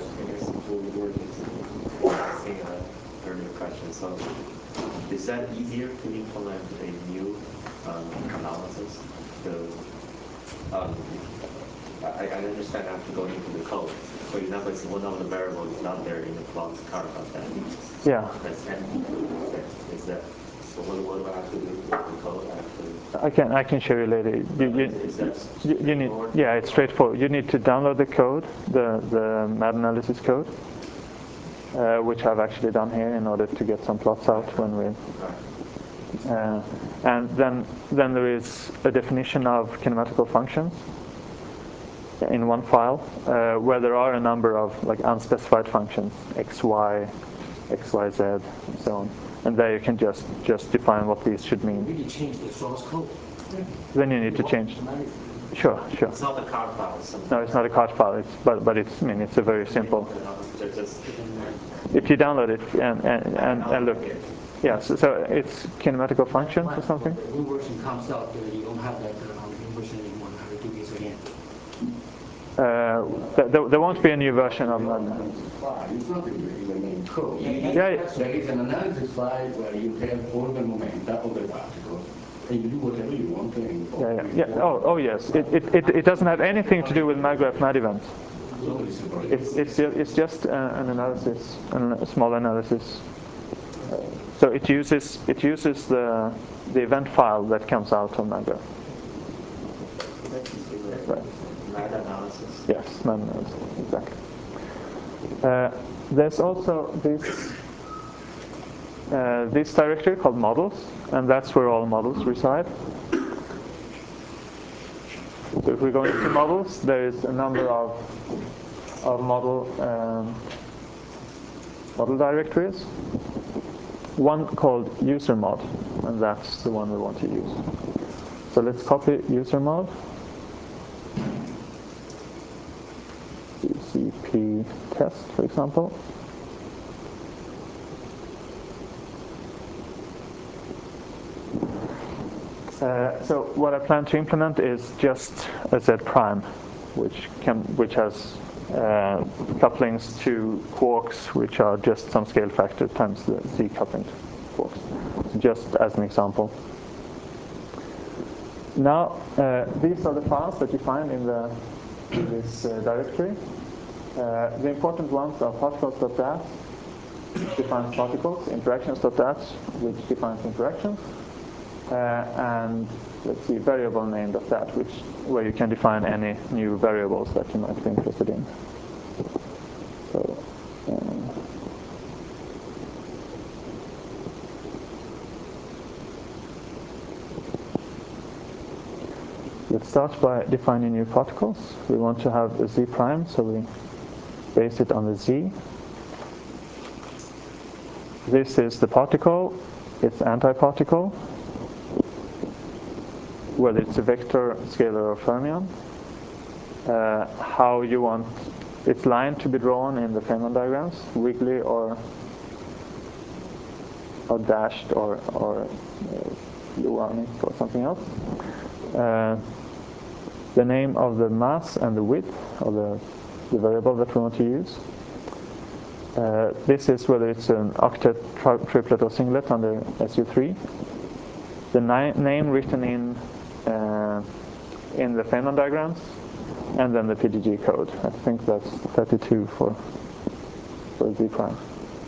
So is that easier to implement a new um, analysis? So, um, I, I understand I have to go into the code. For example, if one of the variables is not there in the plot card of that. Yeah. That's empty. Is that, so what, what do I have to do with the code? I, have to, I can I can show you later. You, you, is that you, you need yeah, it's straightforward. You need to download the code, the the mad analysis code, uh, which I've actually done here in order to get some plots out when we. Uh, and then then there is a definition of kinematical functions in one file, uh, where there are a number of like unspecified functions, x, y, x, y, z, and so on. And there you can just just define what these should mean. You need to change the source code. Then you need to change. Sure, sure. It's not a card file. It's No, it's not a card file. It's but but it's I mean it's a very simple. If you download it and and, and, and look, yeah. So, so it's kinematical functions or something. The new version comes out, uh, you don't have that uh, new version anymore. You have to do this again. Uh, there, there won't be a new version of that. It's not in the main code. Yeah, yeah. There is an analysis file where you have all the momenta of the particles, and you do whatever you want. And Yeah, yeah, yeah. Oh, oh yes. It, it, it, it doesn't have anything to do with MagGraph Madivent. It's, it's, it's just uh, an analysis, an, a small analysis. Uh, So it uses it uses the the event file that comes out of MAGRaph. Right. Meta-analysis. Yes, meta-analysis, exactly. Uh, there's also this uh, this directory called models, and that's where all models reside. So if we go into models, there is a number of of model um, model directories. One called user mod, and that's the one we want to use. So let's copy user mod. G C P test, for example. Uh, so what I plan to implement is just a Z prime, which can which has uh, couplings to quarks, which are just some scale factor times the Z coupling to quarks. So just as an example. Now uh, these are the files that you find in the in this uh, directory. Uh, the important ones are particles.dat, which defines particles, interactions.dat, which defines interactions. Uh, and let's see, variable name.dat, which where you can define any new variables that you might be interested in. So, um, let's start by defining new particles. We want to have a Z prime, so we base it on the Z. This is the particle, it's antiparticle, whether it's a vector, scalar, or fermion. Uh, how you want its line to be drawn in the Feynman diagrams, wiggly or or dashed or or uh, Luanic or something else. Uh, the name of the mass and the width of the, the variable that we want to use. Uh, this is whether it's an octet, tri triplet, or singlet under S U three. The name written in uh, in the Feynman diagrams, and then the P D G code. I think that's thirty-two for for Z prime.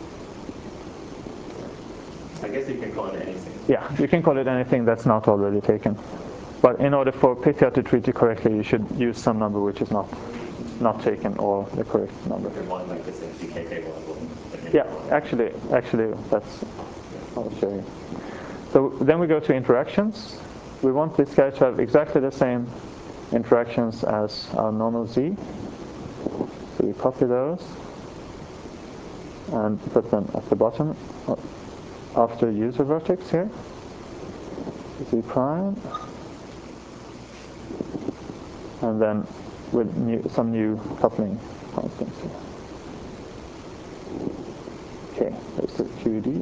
I guess you can call it anything. Yeah, you can call it anything that's not already taken. But in order for Pythia to treat it correctly, you should use some number which is not not taken, or the correct number. One like this G K K one. Yeah, actually, actually, that's. I'll show you. So then we go to interactions. We want this guy to have exactly the same interactions as our normal Z. So we copy those and put them at the bottom after user vertex here. Z prime. And then with new, some new coupling constants here. Okay, there's the Q E D.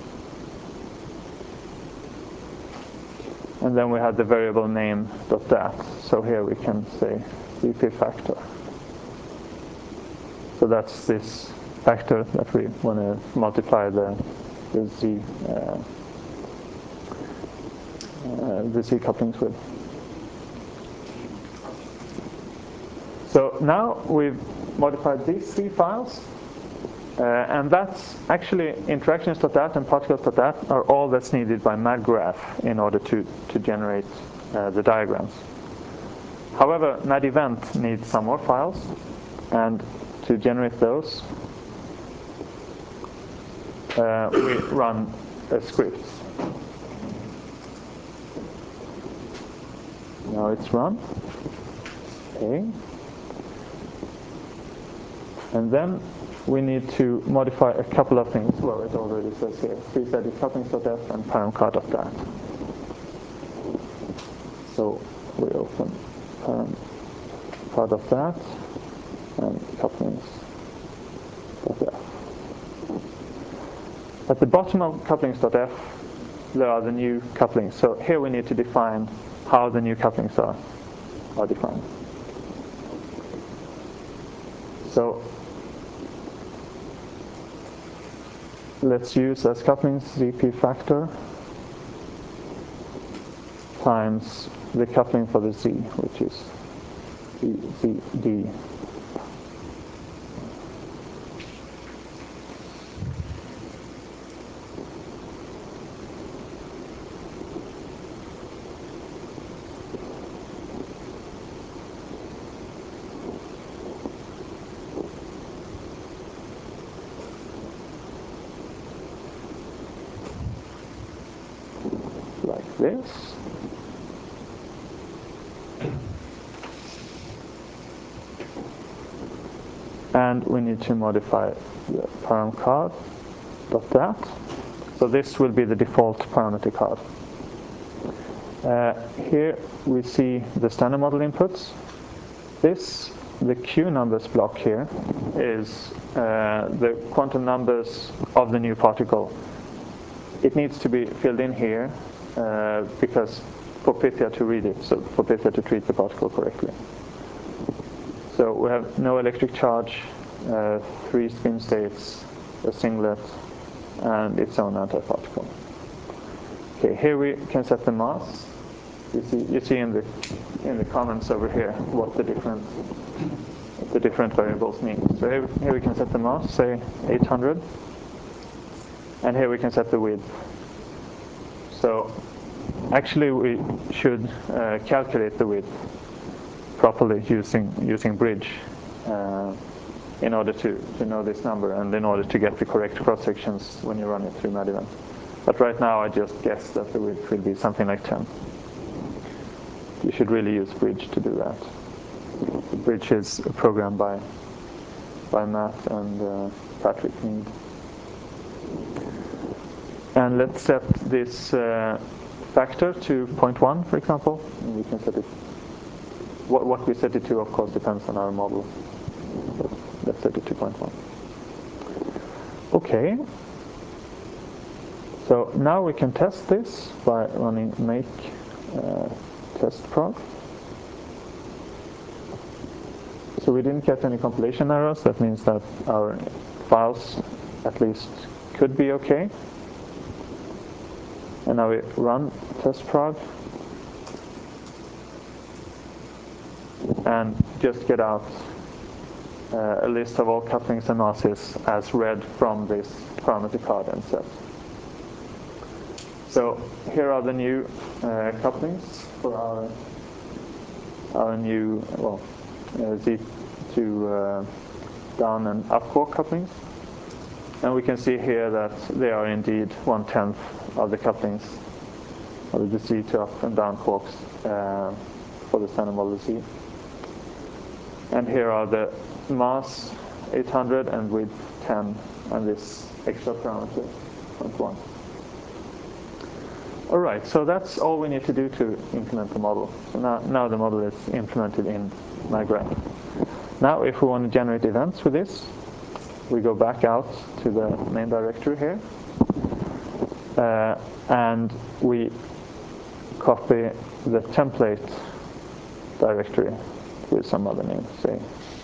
And then we have the variable name dot dat. So here we can say Z P factor. So that's this factor that we want to multiply the, the Z uh, uh, the Z couplings with. So now we've modified these three files. Uh, and that's actually interactions.dat and particles.dat are all that's needed by MAGRaph in order to, to generate uh, the diagrams. However, MADEvent needs some more files, and to generate those, uh, we run a script. Now it's run. Okay. And then we need to modify a couple of things. Well, it already says here, three-sided couplings.f and paramcar.dat. So we open paramcar.dat and couplings.f. At the bottom of couplings.f, there are the new couplings. So here we need to define how the new couplings are, are defined. So let's use as couplings Z P factor times the coupling for the Z, which is Z D. this. And we need to modify the param card dot that. So this will be the default parameter card. Uh, here we see the standard model inputs. This, the Q numbers block here, is uh, the quantum numbers of the new particle. It needs to be filled in here uh, because for Pythia to read it, so for Pythia to treat the particle correctly. So we have no electric charge, uh, three spin states, a singlet, and its own antiparticle. Okay, here we can set the mass. You see, you see in the in the comments over here what the different what the different variables mean. So here, here we can set the mass, say eight hundred, and here we can set the width. So actually, we should uh, calculate the width properly using using bridge uh, in order to, to know this number and in order to get the correct cross sections when you run it through Madevent. But right now, I just guess that the width will be something like ten. You should really use bridge to do that. Bridge is a program by by Matt and uh, Patrick Mead. And let's set this uh, factor to zero point one, for example. And we can set it. What, what we set it to, of course, depends on our model. But let's set it to zero point one. Okay. So now we can test this by running make uh, test prog. So we didn't get any compilation errors. That means that our files at least could be okay. And now we run test prog and just get out uh, a list of all couplings and masses as read from this parameter card and set. So here are the new uh, couplings for our our new well uh, Z to uh, down and up quark couplings, and we can see here that they are indeed one tenth of the couplings of the Z to up and down quarks uh, for the standard model Z. And here are the mass eight hundred and width ten, and this extra parameter zero point one. All right, so that's all we need to do to implement the model. So now, now the model is implemented in Nagraph. Now, if we want to generate events with this, we go back out to the main directory here, uh, and we copy the template directory with some other name, say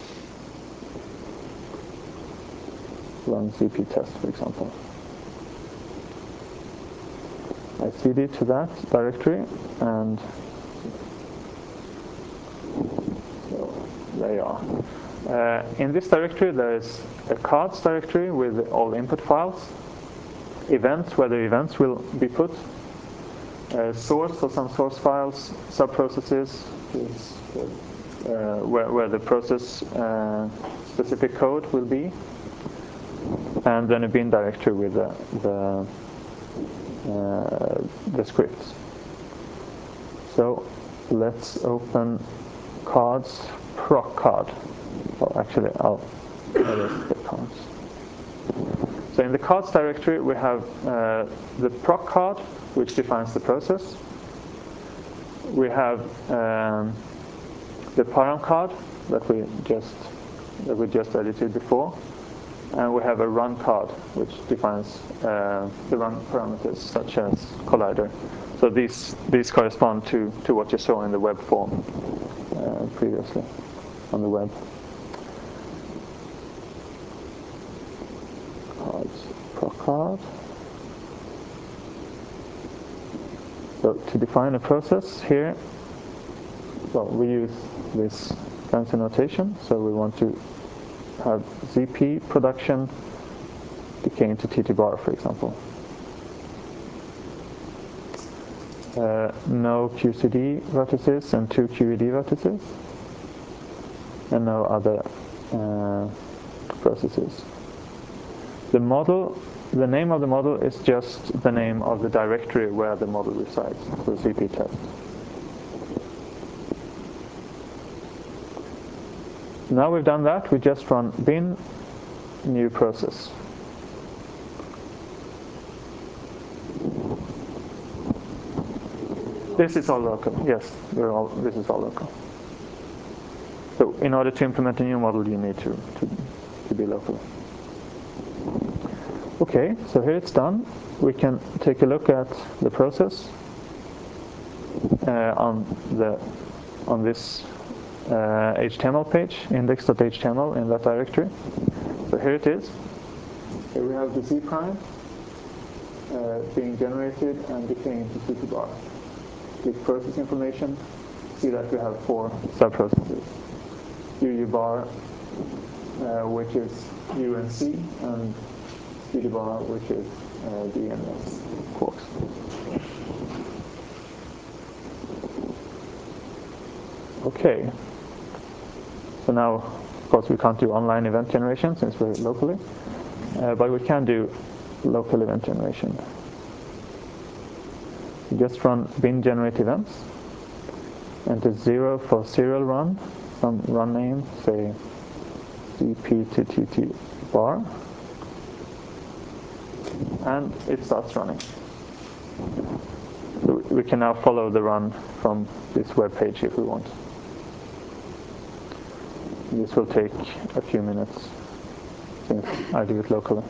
run Z P test, for example. I C D to that directory, and so there you are. Uh, in this directory, there is a cards directory with all input files, events, where the events will be put, uh, source for some source files, subprocesses, is, uh, where, where the process uh, specific code will be, and then a bin directory with the, the Uh, the scripts. So let's open cards proc card. Well, actually, I'll edit the cards. So in the cards directory, we have uh, the proc card, which defines the process. We have um, the param card that we just that we just edited before. And we have a run card, which defines uh, the run parameters, such as collider. So these these correspond to, to what you saw in the web form uh, previously on the web. Cards, proc card. So to define a process here, well, we use this fancy notation. So we want to have Z P production decay into T T bar, for example. Uh, no Q C D vertices and two Q E D vertices, and no other uh, processes. The model the name of the model is just the name of the directory where the model resides, so C P test. Now we've done that, we just run bin new process. This is all local, yes, we're all, this is all local. So in order to implement a new model, you need to, to, to be local. Okay, so here it's done. We can take a look at the process uh, on the on this uh, H T M L page, index dot H T M L in that directory. So here it is. Here we have the Z prime uh, being generated and decaying to C P bar. Click process information. See that we have four sub-processes. U U bar, uh, which is U and C, and C D bar, which is uh, D and S quarks. Okay. So now, of course, we can't do online event generation since we're locally, uh, but we can do local event generation. You just run bin generate events, enter zero for serial run, some run name, say C P T T T bar, and it starts running. So we can now follow the run from this web page if we want. This will take a few minutes since I do it locally.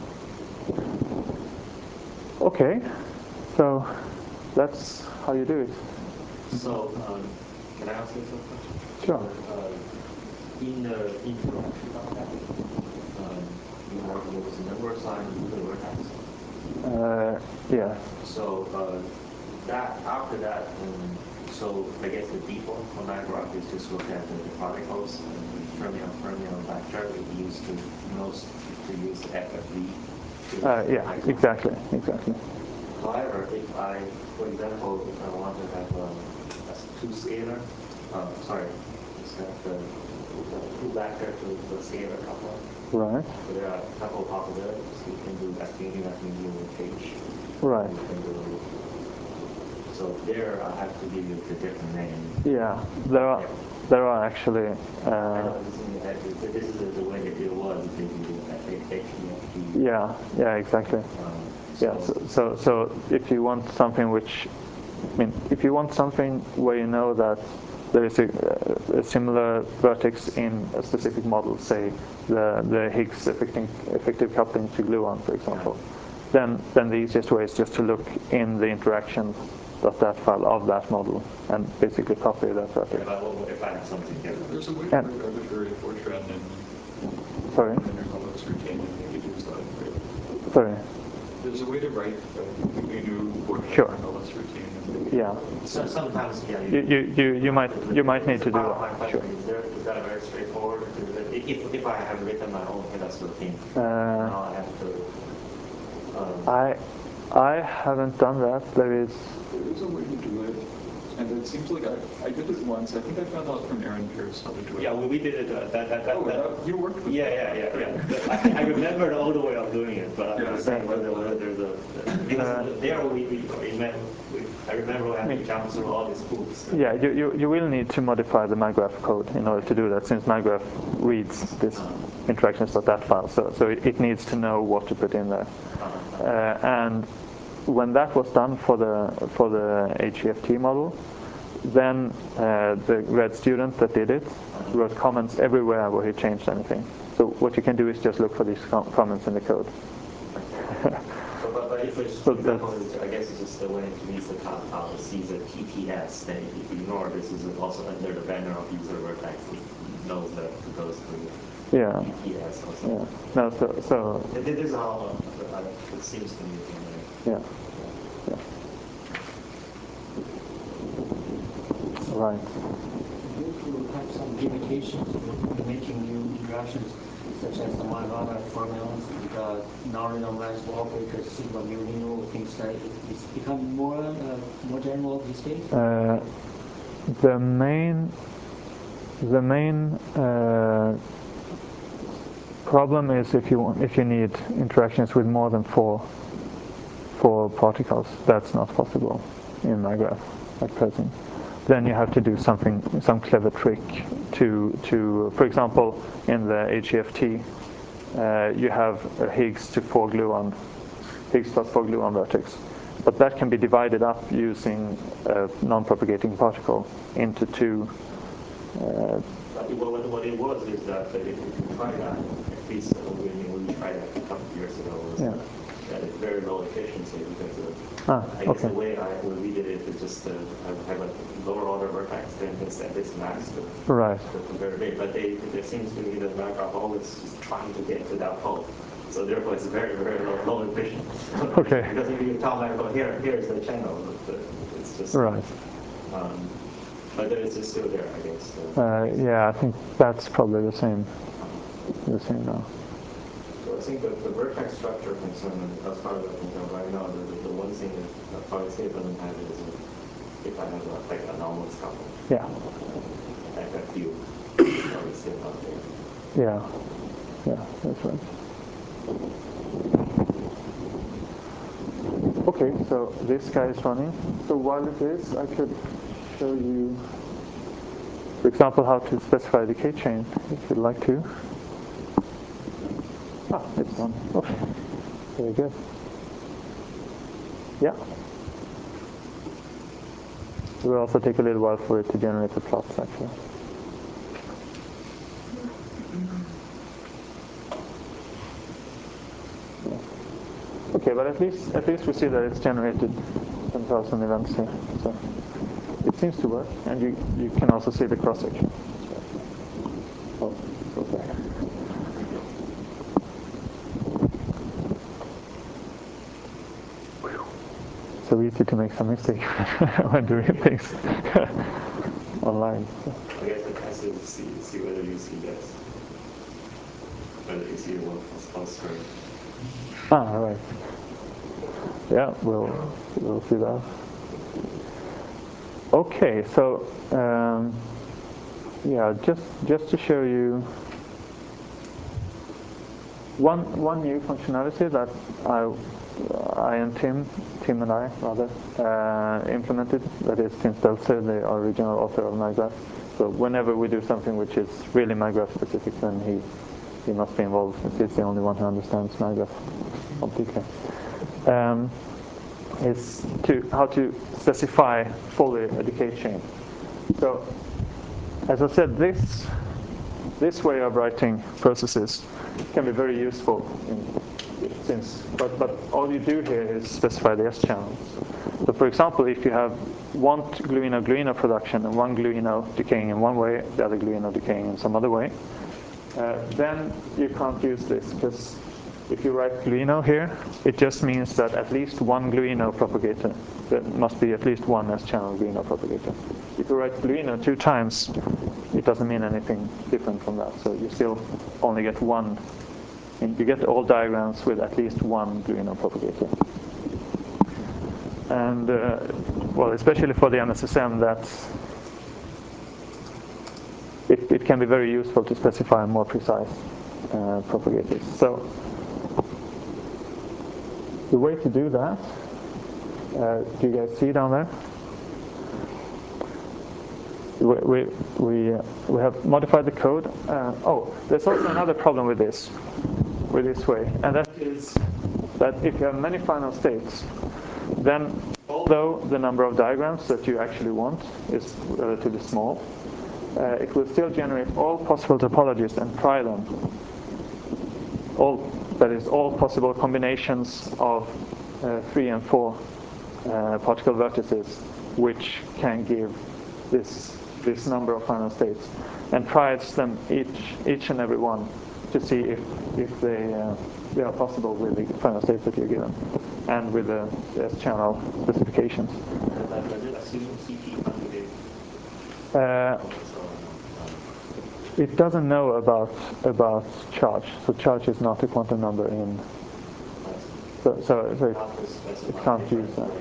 Okay, so that's how you do it. So, um, can I ask you some questions? Sure. Uh, in the introduction of that, um, you know, there was a number assigned to the vertex. Uh, yeah. So uh, that after that, um, so I guess the default for MapGraph is just look at the, the particles, fermion, fermion vector. It used to most to use F F V. Uh, yeah, exactly, exactly. However, if I, for example, if I want to have a, a two-scalar, uh, sorry, instead of the, the two-vector to the scalar couple. Right. So there are a couple of possibilities. You can do that medium, that medium with H. Right. You can do, so there I have to give you the different name. Yeah, there are there are actually. Uh, I know this is, that, this is the way it was. If you do H D F T. Yeah, yeah, exactly. Um, Yeah, so, so so if you want something which, I mean, if you want something where you know that there is a, a similar vertex in a specific model, say the the Higgs effective, effective coupling to gluon, for example, then then the easiest way is just to look in the interaction .dat file of that model and basically copy that vertex. If I, if I have something here. There's a way to write arbitrary Fortran and Sorry. and your colors retained and make it use that. Right? Sorry. There's a way to write a completely new Fortran Sure. and colors routine. And make it Yeah. So sometimes, yeah. You you you, you might you might need to do Part of my that. question Sure. is there is that very straightforward? If if I have written my own headless routine, Uh, now I have to. Um, I I haven't done that. There is. There is a way to do it, and it seems like I, I did it once. I think I found out from Aaron Pierce how to do it. yeah, we, we did it. Uh, that, that, that, Oh, that, that, you worked with yeah, that. yeah, yeah, yeah. I, I remember the old way of doing it, but I'm Yeah, just saying whether, exactly. whether there's a because Uh, there we we, we, met, we I remember we had to jump through all these hoops. Yeah, you, you, you will need to modify the MyGraph code in order to do that, since MyGraph reads this interactions.dat file, so so it, it needs to know what to put in there. Uh, and when that was done for the for the H E F T model, then uh, the grad student that did it wrote comments everywhere where he changed anything. So what you can do is just look for these com comments in the code. So, but, but if it's, So for example, it's, I guess it's just the way it reads the compound, it sees a T T S, then if you ignore this is also under the banner of user vertex, it knows that it goes to Yeah. T T S or something. Yeah. No. So so. This is how uh, it seems to me. Yeah. Yeah. Right. If you have some limitations in making new interactions, such as the MyGraph fermions, the non-renormalizable operators, sigma mu nu, things like it, it's become more uh, more general these days. Uh, the main the main uh, problem is if you want, if you need interactions with more than four four particles. That's not possible in MyGraph at present. Then you have to do something, some clever trick to to, for example, in the H E F T, uh, you have a Higgs to four gluon, Higgs plus four gluon vertex, but that can be divided up using a non-propagating particle into two. Uh, Well, what, what it was is that if you try that, at least when we tried that a couple of years ago, was yeah. that it's very low efficiency because of, ah, I guess okay. the way I, when we did it is just uh, have a lower order vertex than this at this max to, right. to, to very big. But they, it seems to me that MyGraph always is trying to get to that pole. So therefore, it's very, very low, low efficient. Okay. Because if you tell MyGraph, here, here's the channel, it's just right. Um, But it's still there, I guess. Uh, yeah, I think that's probably the same. The same now. So I think that the vertex structure concern, as far as I can tell right now, the, the one thing that Polyskate doesn't have is if I have a, like an anomalous couple. Yeah. Like a few. Polyskate out there. Yeah. Yeah, that's right. Okay, so this guy is running. So while it is, I could show you, for example, how to specify the K chain, if you'd like to. Ah, it's on. Okay, very good. Yeah. It will also take a little while for it to generate the plots, actually. Yeah. Okay, but at least at least we see that it's generated ten thousand events here. So it seems to work, and you, you can also see the cross-section. Oh, okay. So easy to make some mistakes when doing things online. So. I guess it has to see, see whether you see this. Whether you see one poster. Ah, right. Yeah, we'll, we'll see that. Okay, so um, yeah, just just to show you one one new functionality that I I and Tim Tim and I rather uh, implemented. That is Tim Stelzer, the original author of MyGraph. So whenever we do something which is really MyGraph specific, then he he must be involved since he's the only one who understands MyGraph completely. Um, is to how to specify fully a decay chain. So, as I said, this this way of writing processes can be very useful in, since, but but all you do here is specify the S channels. So, for example, if you have one gluino-gluino production and one gluino decaying in one way, the other gluino decaying in some other way, uh, then you can't use this because if you write gluino here, it just means that at least one gluino propagator, there must be at least one S-channel gluino propagator. If you write gluino two times, it doesn't mean anything different from that. So you still only get one, and you get all diagrams with at least one gluino propagator. And, uh, well, especially for the N S S M, that's, it, it can be very useful to specify more precise uh, propagators. So, the way to do that, uh, do you guys see down there? We we we, uh, we have modified the code. Uh, oh, there's also another problem with this, with this way, and that is that if you have many final states, then although the number of diagrams that you actually want is relatively small, uh, it will still generate all possible topologies and try them. All, that is, all possible combinations of uh, three and four uh, particle vertices, which can give this this number of final states, and tries them each each and every one to see if if they uh, they are possible with the final states that you're given, and with the S-channel specifications. Does it assume C P conjugate? Uh, It doesn't know about about charge, so charge is not a quantum number in. So so, so it, it can't use that.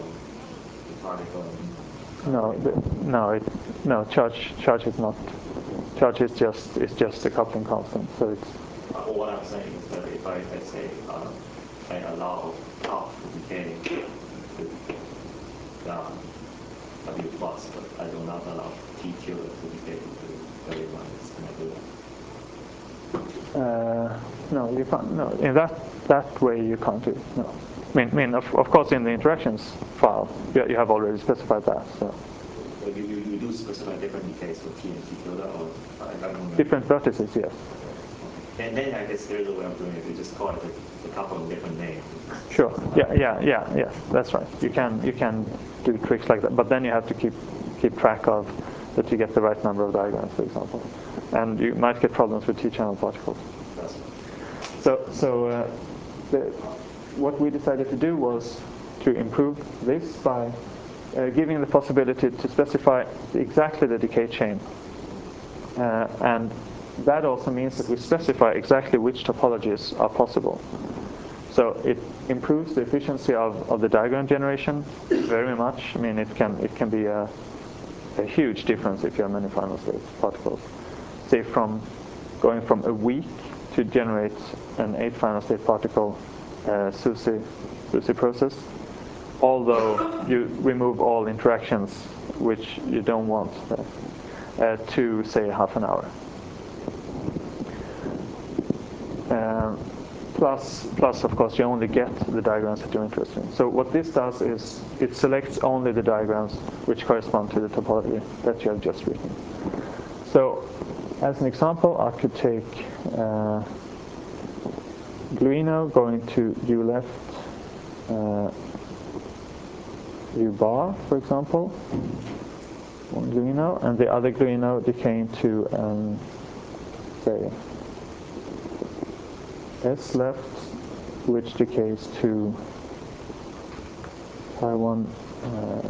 No, the, no, it, no. Charge charge is not. Charge is just is just a coupling constant. So it's. what I'm saying is that if I, I say uh, I allow top to decay to uh, W plus, but I do not allow T tilde to decay to W minus, can I do that? Uh, no, you can't. No, in that that way you can't do it. No, I mean, I mean of, of course, in the interactions file, you, you have already specified that. So. But you, you, you do specify different decays for T and T tilde, or I, I don't remember. Different vertices, yes. And then I guess there's a way of doing it. You just call it a, a couple of different names. Sure. Yeah, yeah, yeah, yeah. That's right. You can you can do tricks like that, but then you have to keep keep track of that you get the right number of diagrams, for example, and you might get problems with T-channel particles. So so uh, the, what we decided to do was to improve this by uh, giving the possibility to specify exactly the decay chain, uh, and that also means that we specify exactly which topologies are possible. So it improves the efficiency of, of the diagram generation very much. I mean, it can it can be a, a huge difference if you have many final state particles. Say from going from a week to generate an eight final state particle uh, SUSY, SUSY process, although you remove all interactions which you don't want uh, uh, to say half an hour. Um, plus, plus, of course, you only get the diagrams that you're interested in. So what this does is it selects only the diagrams which correspond to the topology that you have just written. So, as an example, I could take uh, Gluino going to U left, uh, U bar, for example, one Gluino, and the other Gluino decaying to, um, say, S left, which decays to pi one, uh,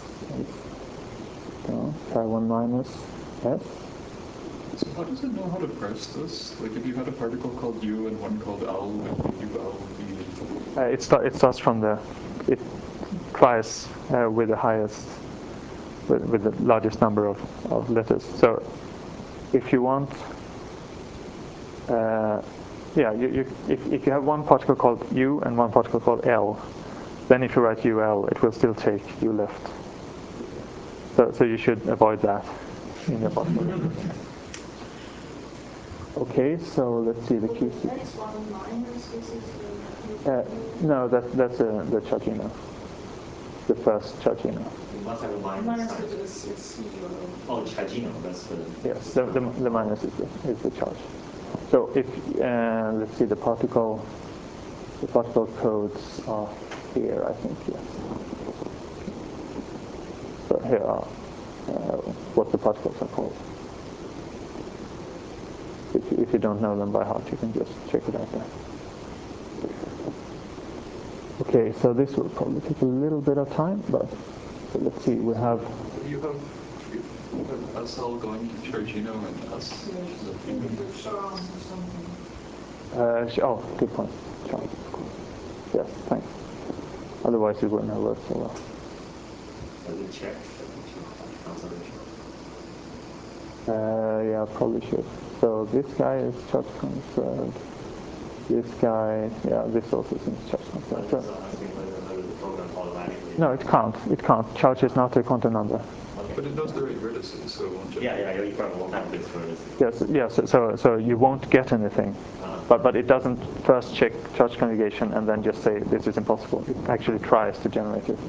no, pi one minus S. So how does it know how to parse this? Like if you had a particle called U and one called L, would U L be? Uh, it, start, it starts from the, it tries uh, with the highest, with, with the largest number of, of letters. So if you want, uh, yeah, you, you, if, if you have one particle called U and one particle called L, then if you write U L, it will still take U left. So, so you should avoid that in your particle. Okay, so let's see the Q C. The next one minus, this is the... Uh, no, that, that's uh, the Chagino. The first Chagino. You must have a minus Minus sign. is, is C or... Oh, Chagino, that's the... Yes, the, the, the minus is the, is the charge. So if, uh, let's see, the particle, the particle codes are here, I think, yes. So here are uh, what the particles are called. If you, if you don't know them by heart, you can just check it out there. Okay, so this will probably take a little bit of time, but so let's see, we have... You have, you have S L going to Chagino and S? The Charles or something. Uh, oh, good point. Charles. Yes, thanks. Otherwise it wouldn't have worked so well. Does it check? Conservation. Uh, yeah, probably should. So this guy is charge conserved. This guy, yeah, this also seems charge conserved. So I'm asking whether the program automatically... No, it can't. It can't. Charge is not a quantum number. But it knows the right vertices, so it won't check. Yeah, yeah, you probably won't have this vertices. Yes, yes. So, so you won't get anything, Uh-huh. but but it doesn't first check charge conjugation and then just say this is impossible. It actually tries to generate it.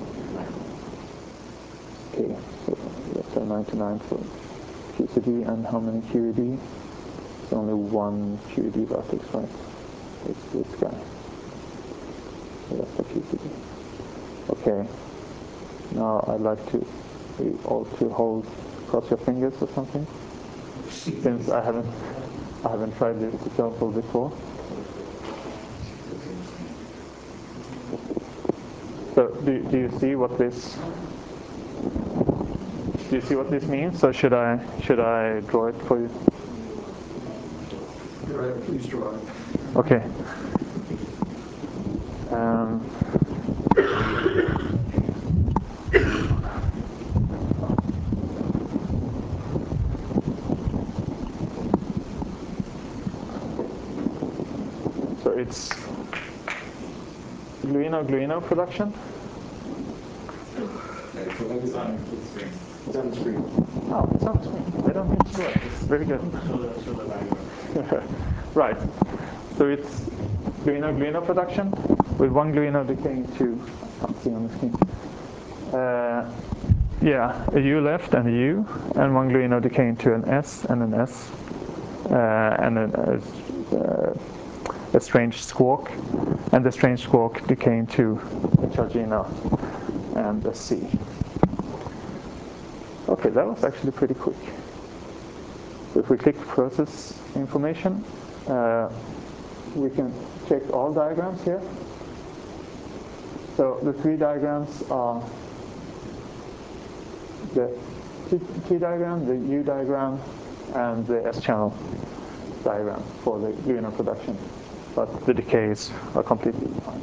Okay, so that's a ninety-nine for Q C D, and how many Q E D? It's only one Q E D vertex, right? It's this guy. So that's the Q C D. Okay. Now I'd like to you all to hold, cross your fingers or something, since I haven't I haven't tried this example before. So do do you see what this do you see what this means? So should I should I draw it for you? Go ahead, please draw it. Okay. Um, gluino-gluino production? It's on screen. It's on the screen. Oh, it's on the screen. I don't need to work. Very good. Right. So it's gluino-gluino production with one gluino decaying to, I can't see on the screen. Uh, yeah, a U left and a U, and one gluino decaying to an S and an S, uh, and a, a, uh, a strange squawk, and the strange squawk decaying to a Chargina and a C. Okay, that was actually pretty quick. So if we click process information, uh, we can check all diagrams here. So the three diagrams are the T, T diagram, the U diagram, and the S channel diagram for the gluino production. But the decays are completely fine.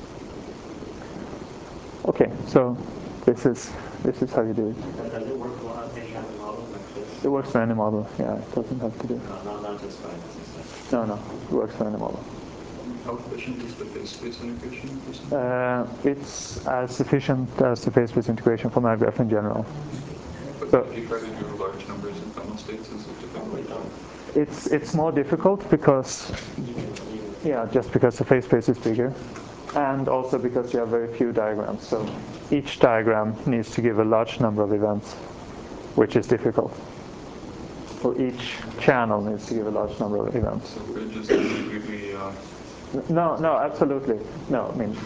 Okay, so this is this is how you do it. Does it work on any other model like this? It works for any model. Yeah, it doesn't have to do. No, not, not just for N S S. No, no, it works for any model. How efficient is the phase-space integration? Uh, it's as efficient as the phase-space integration for MAGRAPH in general. But So if you try to do large numbers in common states, is it difficult? it's it's more difficult because yeah, just because the phase space is bigger, and also because you have very few diagrams. So each diagram needs to give a large number of events, which is difficult. For each channel needs to give a large number of events. So we're just completely. Uh, No, no, absolutely. No, I mean,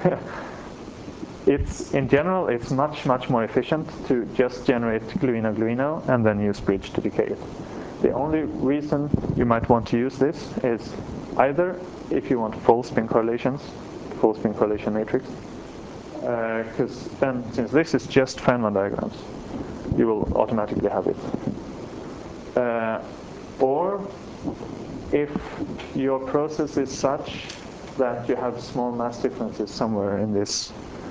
it's in general, it's much, much more efficient to just generate gluino-gluino and then use bridge to decay it. The only reason you might want to use this is either if you want full spin correlations, full spin correlation matrix, because uh, then since this is just Feynman diagrams, you will automatically have it. Uh, or if your process is such that you have small mass differences somewhere in this,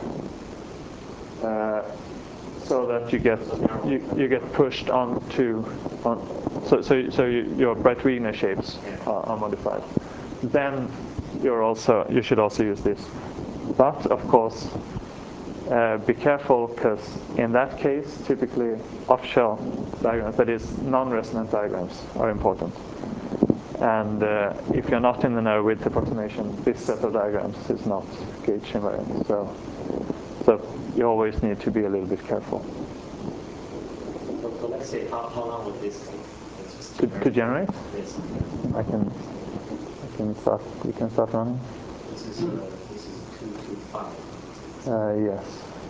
uh, so that you get you, you get pushed onto on so so so you, your Breit-Wigner shapes are, are modified, then you're also you should also use this. But of course, uh, be careful, because in that case, typically off-shell diagrams, that is non-resonant diagrams, are important. And uh, if you're not in the know with approximation, this set of diagrams is not gauge invariant. So, so you always need to be a little bit careful. So, so let's say, how, how long would this take? Just To, to generate? Yes. I can, I can start. We can start running. This is uh, this is two to five. Uh, yes.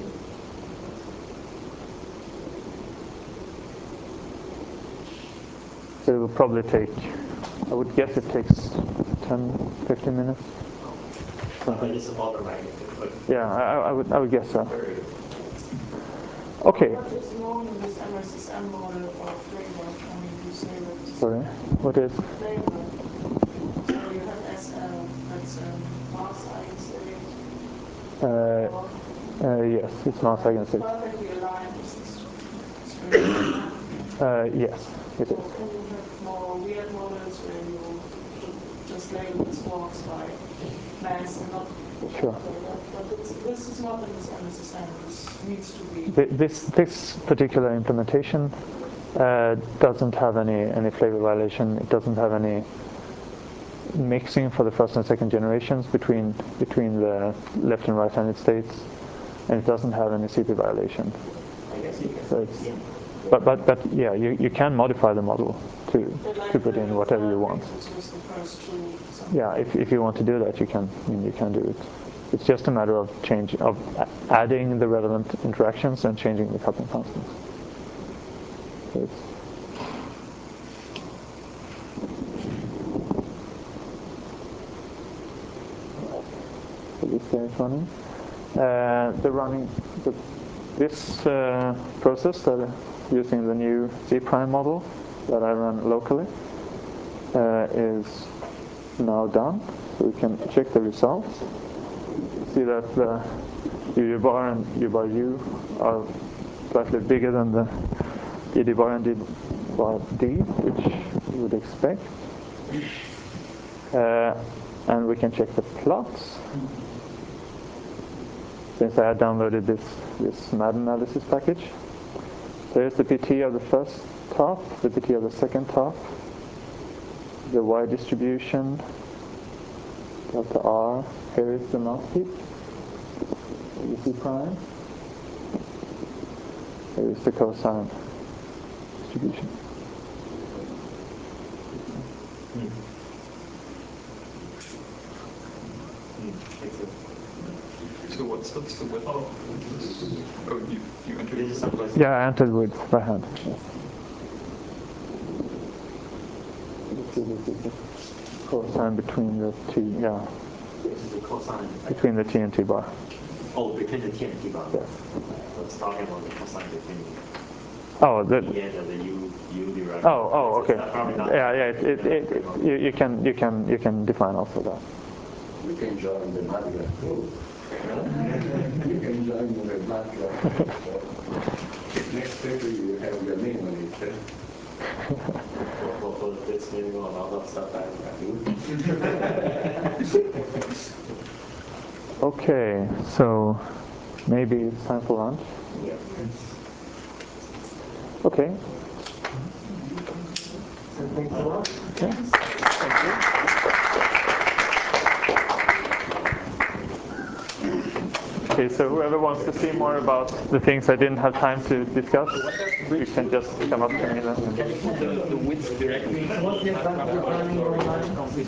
So it will probably take. I would guess it takes ten, fifteen minutes. But it's about the right. Yeah, I, I would I would guess so. Very good. Okay. What is wrong in this M S S M model or flavor? I mean, you say that Sorry. What is? flavor. So you have S L, that's um, mass eigenstate. Uh, uh, yes, it's mass eigenstate. Perfectly aligned with this strange. Uh, yes, it So is. can you have more weird models where you just label squawks by mass and not Sure. flavor? But it's, this is not in this M S S M. This needs to be. Th- This this particular implementation uh, doesn't have any any flavor violation. It doesn't have any mixing for the first and second generations between between the left and right-handed states, and it doesn't have any C P violation. I guess you can. So it's, Yeah. but but but yeah, you, you can modify the model to But like to put in the whatever you third want. mix, which was the first two, something. Yeah, if if you want to do that, you can. I mean, you can do it. It's just a matter of changing of a- adding the relevant interactions and changing the coupling constants. So it's, so this guy is running. Uh, the running the, this uh, process that uh, using the new Z prime model that I run locally uh, is now done. So we can check the results. See that the U bar and U bar U are slightly bigger than the E D bar and D bar D, which you would expect. Uh, and we can check the plots. since I had downloaded this, this MAD analysis package. There's the P T of the first top, the P T of the second top, the Y distribution, delta R. Here is the mass peak, U C prime. Here is the cosine distribution. Mm. Mm. So what's that's the width? Oh, oh you, you entered This is some question. Yeah, I entered with by hand. Yes. This is the cosine between the T, yeah, This is the cosine. between the T and T bar. Oh, between the T and T bar. Yes. Let's talk about the cosine between Oh, the. the end of the U U direction. Oh, oh, okay. It's probably not- Yeah, yeah. It, it, it, it, you, you can, you can, you can define also that. We can join the MATLAB too. You can join the MATLAB. Next paper you have your name on it. For, for, for this maybe a lot of stuff I, I do. Okay, so maybe it's time for lunch. Yeah. Okay. So thanks a lot. Okay. Thank you. Okay, so whoever wants to see more about the things I didn't have time to discuss, you can just come up to me then. Can you put the, the width directly? What's the advantage of running online?